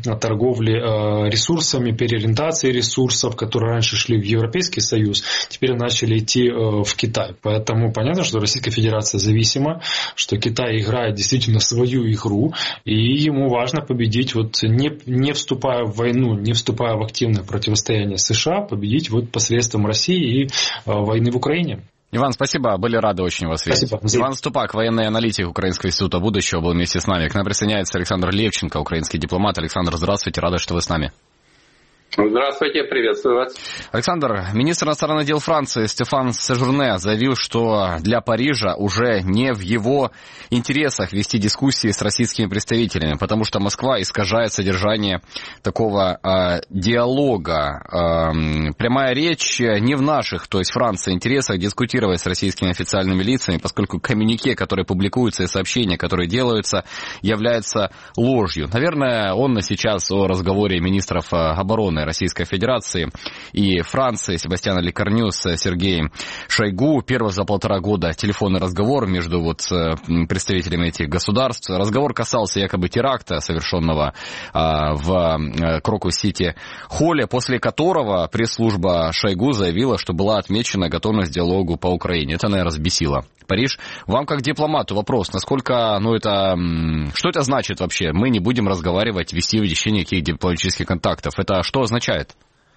торговли ресурсами, переориентации ресурсов, которые раньше шли в Европейский Союз, теперь начали идти в Китай. Поэтому понятно, что Российская Федерация зависима, что Китай играет действительно свою игру, и ему важно победить, вот не, не вступая в войну, не вступая в активное противостояние США, победить вот посредством России и войны в Украине. Иван, спасибо, были рады очень вас видеть. Спасибо. Иван Ступак, военный аналитик Украинского института будущего, был вместе с нами. К нам присоединяется Александр Левченко, украинский дипломат. Александр, здравствуйте, рады, что вы с нами. Здравствуйте, приветствую вас. Александр, министр иностранных дел Франции Стефан Сежурне заявил, что для Парижа уже не в его интересах вести дискуссии с российскими представителями, потому что Москва искажает содержание такого э, диалога. Э, прямая речь не в наших, то есть Франции, интересах дискутировать с российскими официальными лицами, поскольку коммюнике, которые публикуются, и сообщения, которые делаются, являются ложью. Наверное, он сейчас о разговоре министров обороны Российской Федерации и Франции Себастьяна Лекарню с Сергеем Шойгу. Первый за полтора года телефонный разговор между вот представителями этих государств. Разговор касался якобы теракта, совершенного а, в Крокус-Сити-Холле, после которого пресс-служба Шойгу заявила, что была отмечена готовность к диалогу по Украине. Это, наверное, разбесило Париж. Вам как дипломату вопрос, насколько, ну это, что это значит вообще? Мы не будем разговаривать, вести в течение каких дипломатических контактов. Это что означает?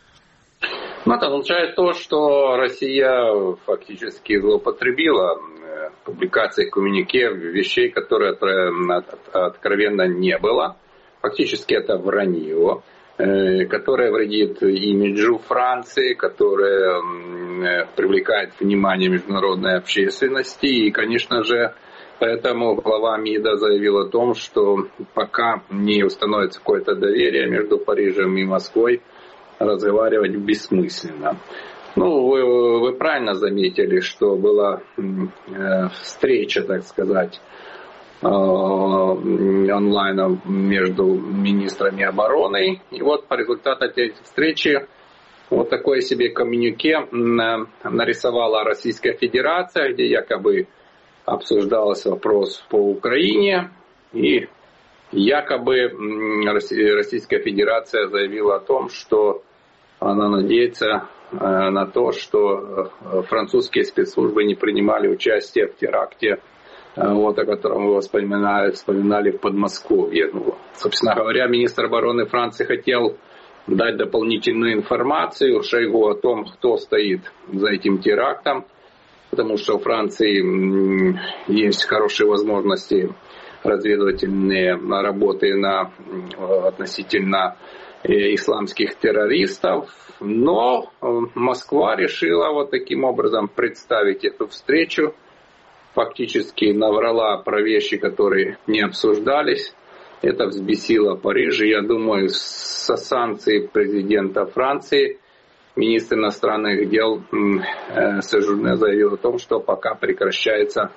Ну, это означает то, что Россия фактически злоупотребила публикацией коммюнике вещей, которые откровенно не было. Фактически это вранье. которая вредит имиджу Франции, которая привлекает внимание международной общественности. И, конечно же, поэтому глава МИДа заявил о том, что пока не установится какое-то доверие между Парижем и Москвой, разговаривать бессмысленно. Ну, вы, вы правильно заметили, что была э, встреча, так сказать, э, онлайн между министрами обороны. И вот по результату этой встречи вот такое себе коммюнике нарисовала Российская Федерация, где якобы обсуждался вопрос по Украине, и якобы Российская Федерация заявила о том, что она надеется на то, что французские спецслужбы не принимали участие в теракте, вот, о котором вы вспоминали, вспоминали в Подмосковье. Ну, собственно говоря, министр обороны Франции хотел дать дополнительную информацию Шойгу о том, кто стоит за этим терактом, потому что у Франции есть хорошие возможности разведывательные работы на, относительно исламских террористов, но Москва решила вот таким образом представить эту встречу, фактически наврала про вещи, которые не обсуждались. Это взбесило Париж. Я думаю, со санкций президента Франции министр иностранных дел Сежурне заявил о том, что пока прекращаются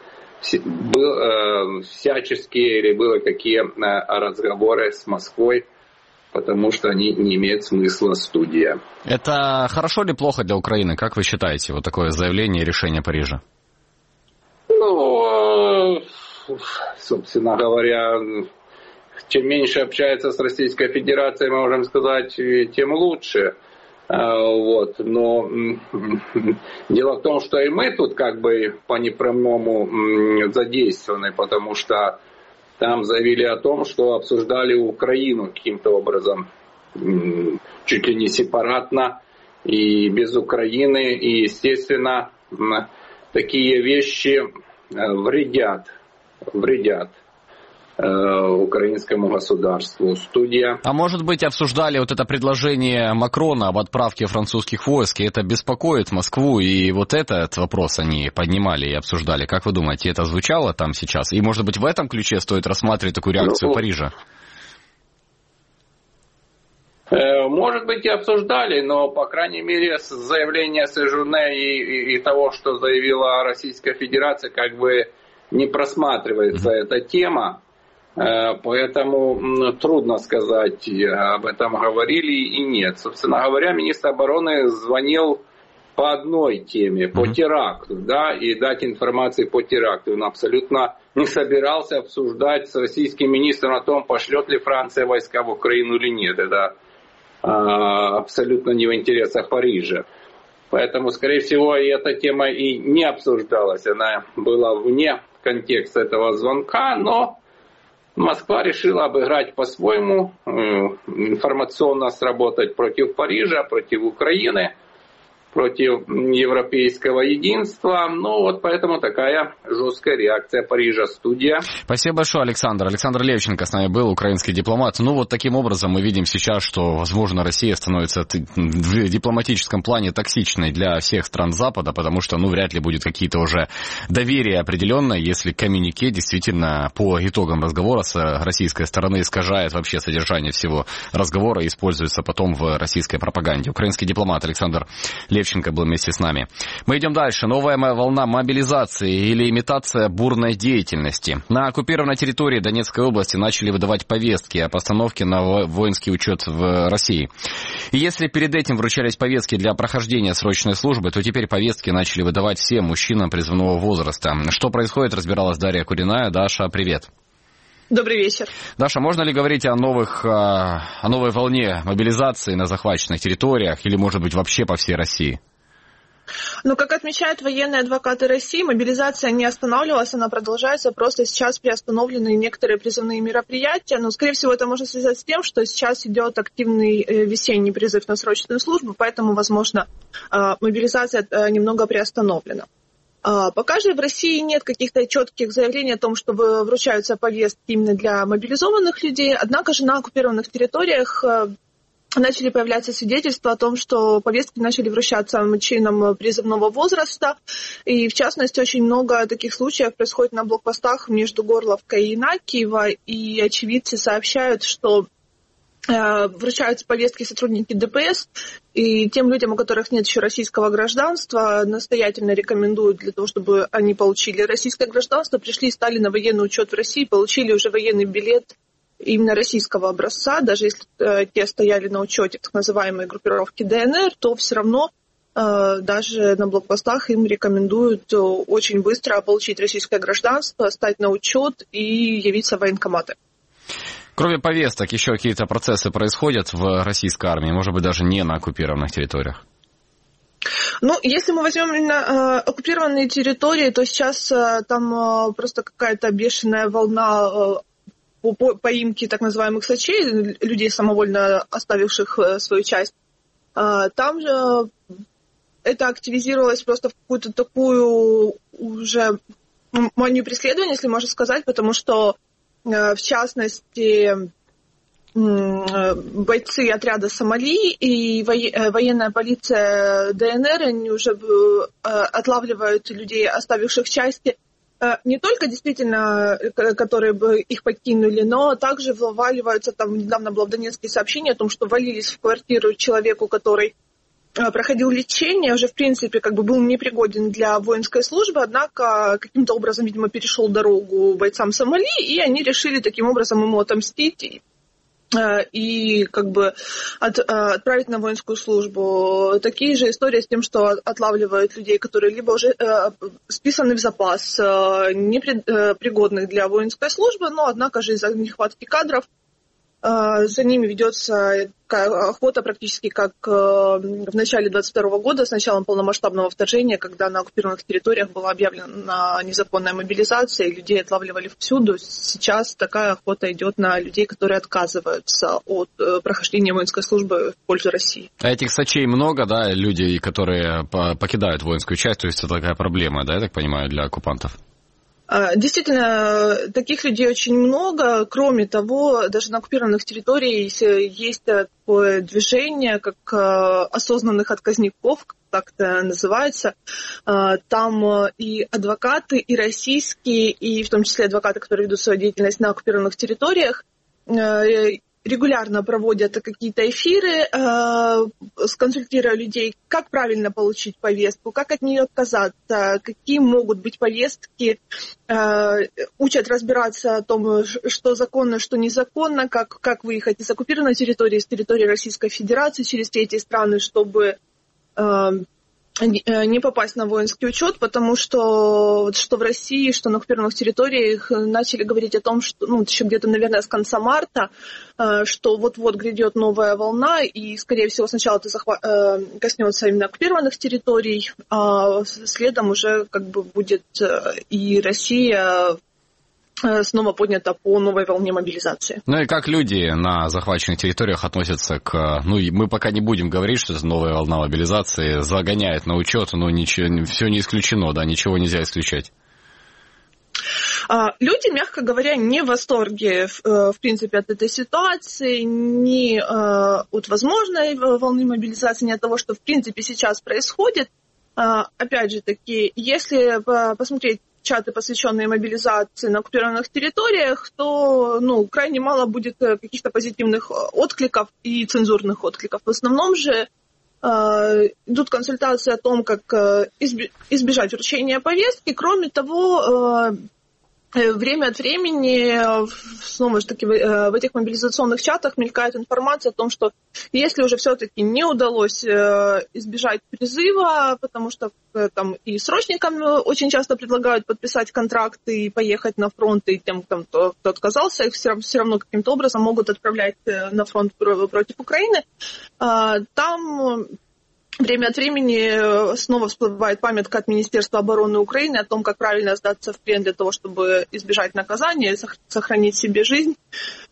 всяческие или были какие разговоры с Москвой, потому что они не имеют смысла, студия. Это хорошо или плохо для Украины? Как вы считаете, вот такое заявление и решение Парижа? Ну, собственно говоря, чем меньше общается с Российской Федерацией, мы можем сказать, тем лучше. Вот. Но дело в том, что и мы тут как бы по непрямому задействованы, потому что там заявили о том, что обсуждали Украину каким-то образом, чуть ли не сепаратно и без Украины. И, естественно, такие вещи вредят, вредят украинскому государству. Студия. А может быть, обсуждали вот это предложение Макрона об отправке французских войск, и это беспокоит Москву, и вот этот вопрос они поднимали и обсуждали. Как вы думаете, это звучало там сейчас? И, может быть, в этом ключе стоит рассматривать такую реакцию ну, Парижа? Может быть, и обсуждали, но, по крайней мере, с заявления Сежурне и, и, и того, что заявила Российская Федерация, как бы не просматривается mm-hmm. эта тема. Поэтому трудно сказать, об этом говорили и нет. Собственно говоря, министр обороны звонил по одной теме, по mm-hmm. теракту, да, и дать информацию по теракту. Он абсолютно не собирался обсуждать с российским министром о том, пошлет ли Франция войска в Украину или нет. Это а, абсолютно не в интересах Парижа. Поэтому, скорее всего, и эта тема и не обсуждалась. Она была вне контекста этого звонка, но Москва решила обыграть по-своему, информационно сработать против Парижа, против Украины, против европейского единства. Ну вот поэтому такая жесткая реакция Парижа. Студия. Спасибо большое, Александр. Александр Левченко с нами был, украинский дипломат. Ну вот таким образом мы видим сейчас, что, возможно, Россия становится в дипломатическом плане токсичной для всех стран Запада, потому что, ну, вряд ли будет какие-то уже доверие определенное, если коммюнике действительно по итогам разговора с российской стороны искажает вообще содержание всего разговора и используется потом в российской пропаганде. Украинский дипломат Александр Левченко Левченко был вместе с нами. Мы идем дальше. Новая волна мобилизации или имитация бурной деятельности. На оккупированной территории Донецкой области начали выдавать повестки о постановке на воинский учет в России. И если перед этим вручались повестки для прохождения срочной службы, то теперь повестки начали выдавать всем мужчинам призывного возраста. Что происходит, разбиралась Дарья Куриная. Даша, привет. Добрый вечер. Даша, можно ли говорить о новых, о новой волне мобилизации на захваченных территориях или, может быть, вообще по всей России? Ну, как отмечают военные адвокаты России, мобилизация не останавливалась, она продолжается, просто сейчас приостановлены некоторые призывные мероприятия, но, скорее всего, это можно связать с тем, что сейчас идет активный весенний призыв на срочную службу, поэтому, возможно, мобилизация немного приостановлена. Пока же в России нет каких-то четких заявлений о том, что вручаются повестки именно для мобилизованных людей, однако же на оккупированных территориях начали появляться свидетельства о том, что повестки начали вручаться мужчинам призывного возраста. И, в частности, очень много таких случаев происходит на блокпостах между Горловкой и Исаакиево. И очевидцы сообщают, что э, вручаются повестки сотрудники ДПС. И тем людям, у которых нет еще российского гражданства, настоятельно рекомендуют для того, чтобы они получили российское гражданство, пришли и стали на военный учет в России, получили уже военный билет именно российского образца, даже если э, те стояли на учете так называемой группировки ДНР, то все равно э, даже на блокпостах им рекомендуют очень быстро получить российское гражданство, стать на учет и явиться в военкоматы. Кроме повесток, еще какие-то процессы происходят в российской армии, может быть, даже не на оккупированных территориях? Ну, если мы возьмем именно э, оккупированные территории, то сейчас э, там э, просто какая-то бешеная волна э, по поимке так называемых сачей, людей, самовольно оставивших свою часть. Там же это активизировалось просто в какую-то такую уже манию преследования, если можно сказать, потому что, в частности, бойцы отряда Сомали и военная полиция ДНР, они уже отлавливают людей, оставивших части, не только действительно, которые бы их покинули, но также вываливаются, там недавно было в Донецке сообщение о том, что валились в квартиру человеку, который проходил лечение, уже в принципе как бы был непригоден для воинской службы, однако каким-то образом, видимо, перешел дорогу бойцам Сомали, и они решили таким образом ему отомстить и как бы от, отправить на воинскую службу. Такие же истории с тем, что отлавливают людей, которые либо уже э, списаны в запас, э, непригодных для воинской службы, но однако же из-за нехватки кадров э, за ними ведется охота практически как э, в начале двадцать второго года, с началом полномасштабного вторжения, когда на оккупированных территориях была объявлена незаконная мобилизация, и людей отлавливали всюду. Сейчас такая охота идет на людей, которые отказываются от э, прохождения воинской службы в пользу России. А этих сачей много, да, людей, которые покидают воинскую часть, то есть это такая проблема, да, я так понимаю, для оккупантов? Действительно, таких людей очень много. Кроме того, даже на оккупированных территориях есть такое движение, как осознанных отказников, так это называется. Там и адвокаты, и российские, и в том числе адвокаты, которые ведут свою деятельность на оккупированных территориях, регулярно проводят какие-то эфиры, э, сконсультируя людей, как правильно получить повестку, как от нее отказаться, какие могут быть повестки, э, учат разбираться о том, что законно, что незаконно, как, как выехать из оккупированной территории, из территории Российской Федерации через третьи страны, чтобы э, не попасть на воинский учет, потому что что в России, что на оккупированных территориях начали говорить о том, что ну, еще где-то, наверное, с конца марта, что вот-вот грядет новая волна, и, скорее всего, сначала это захва... коснется именно оккупированных территорий, а следом уже как бы будет и Россия снова поднята по новой волне мобилизации. Ну и как люди на захваченных территориях относятся к... Ну, мы пока не будем говорить, что это новая волна мобилизации, загоняет на учет, но ничего, все не исключено, да, ничего нельзя исключать. Люди, мягко говоря, не в восторге, в принципе, от этой ситуации, ни от возможной волны мобилизации, ни от того, что, в принципе, сейчас происходит. Опять же таки, если посмотреть чаты, посвященные мобилизации на оккупированных территориях, то ну, крайне мало будет каких-то позитивных откликов и цензурных откликов. В основном же э, идут консультации о том, как э, избежать вручения повестки. Кроме того, э, время от времени, снова же таки, в этих мобилизационных чатах мелькает информация о том, что если уже все-таки не удалось избежать призыва, потому что там и срочникам очень часто предлагают подписать контракты и поехать на фронт, и тем, кто, кто отказался, их все, все равно каким-то образом могут отправлять на фронт против Украины, там время от времени снова всплывает памятка от Министерства обороны Украины о том, как правильно сдаться в плен для того, чтобы избежать наказания, сохранить себе жизнь.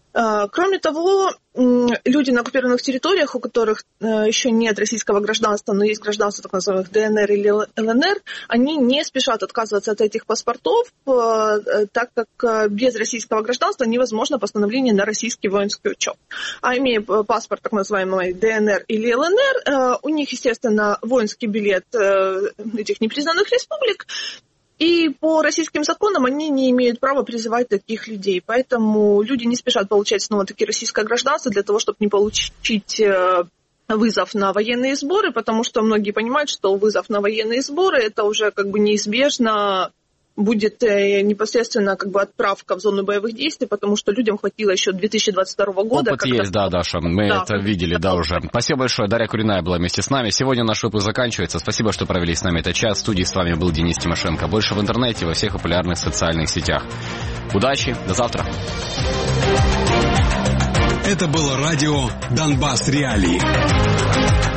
Кроме того, люди на оккупированных территориях, у которых еще нет российского гражданства, но есть гражданство так называемых ДНР или ЛНР, они не спешат отказываться от этих паспортов, так как без российского гражданства невозможно постановление на российский воинский учет. А имея паспорт так называемый ДНР или ЛНР, у них, естественно, воинский билет этих непризнанных республик, и по российским законам они не имеют права призывать таких людей. Поэтому люди не спешат получать снова-таки российское гражданство для того, чтобы не получить вызов на военные сборы, потому что многие понимают, что вызов на военные сборы – это уже как бы неизбежно будет непосредственно как бы отправка в зону боевых действий, потому что людям хватило еще две тысячи двадцать второго года. Опыт есть, да, Даша, мы да. это видели, да, уже. Спасибо большое, Дарья Куриная была вместе с нами. Сегодня наш выпуск заканчивается. Спасибо, что провели с нами этот час. В студии с вами был Денис Тимошенко. Больше в интернете, во всех популярных социальных сетях. Удачи, до завтра. Это было радио «Донбасс Реалии».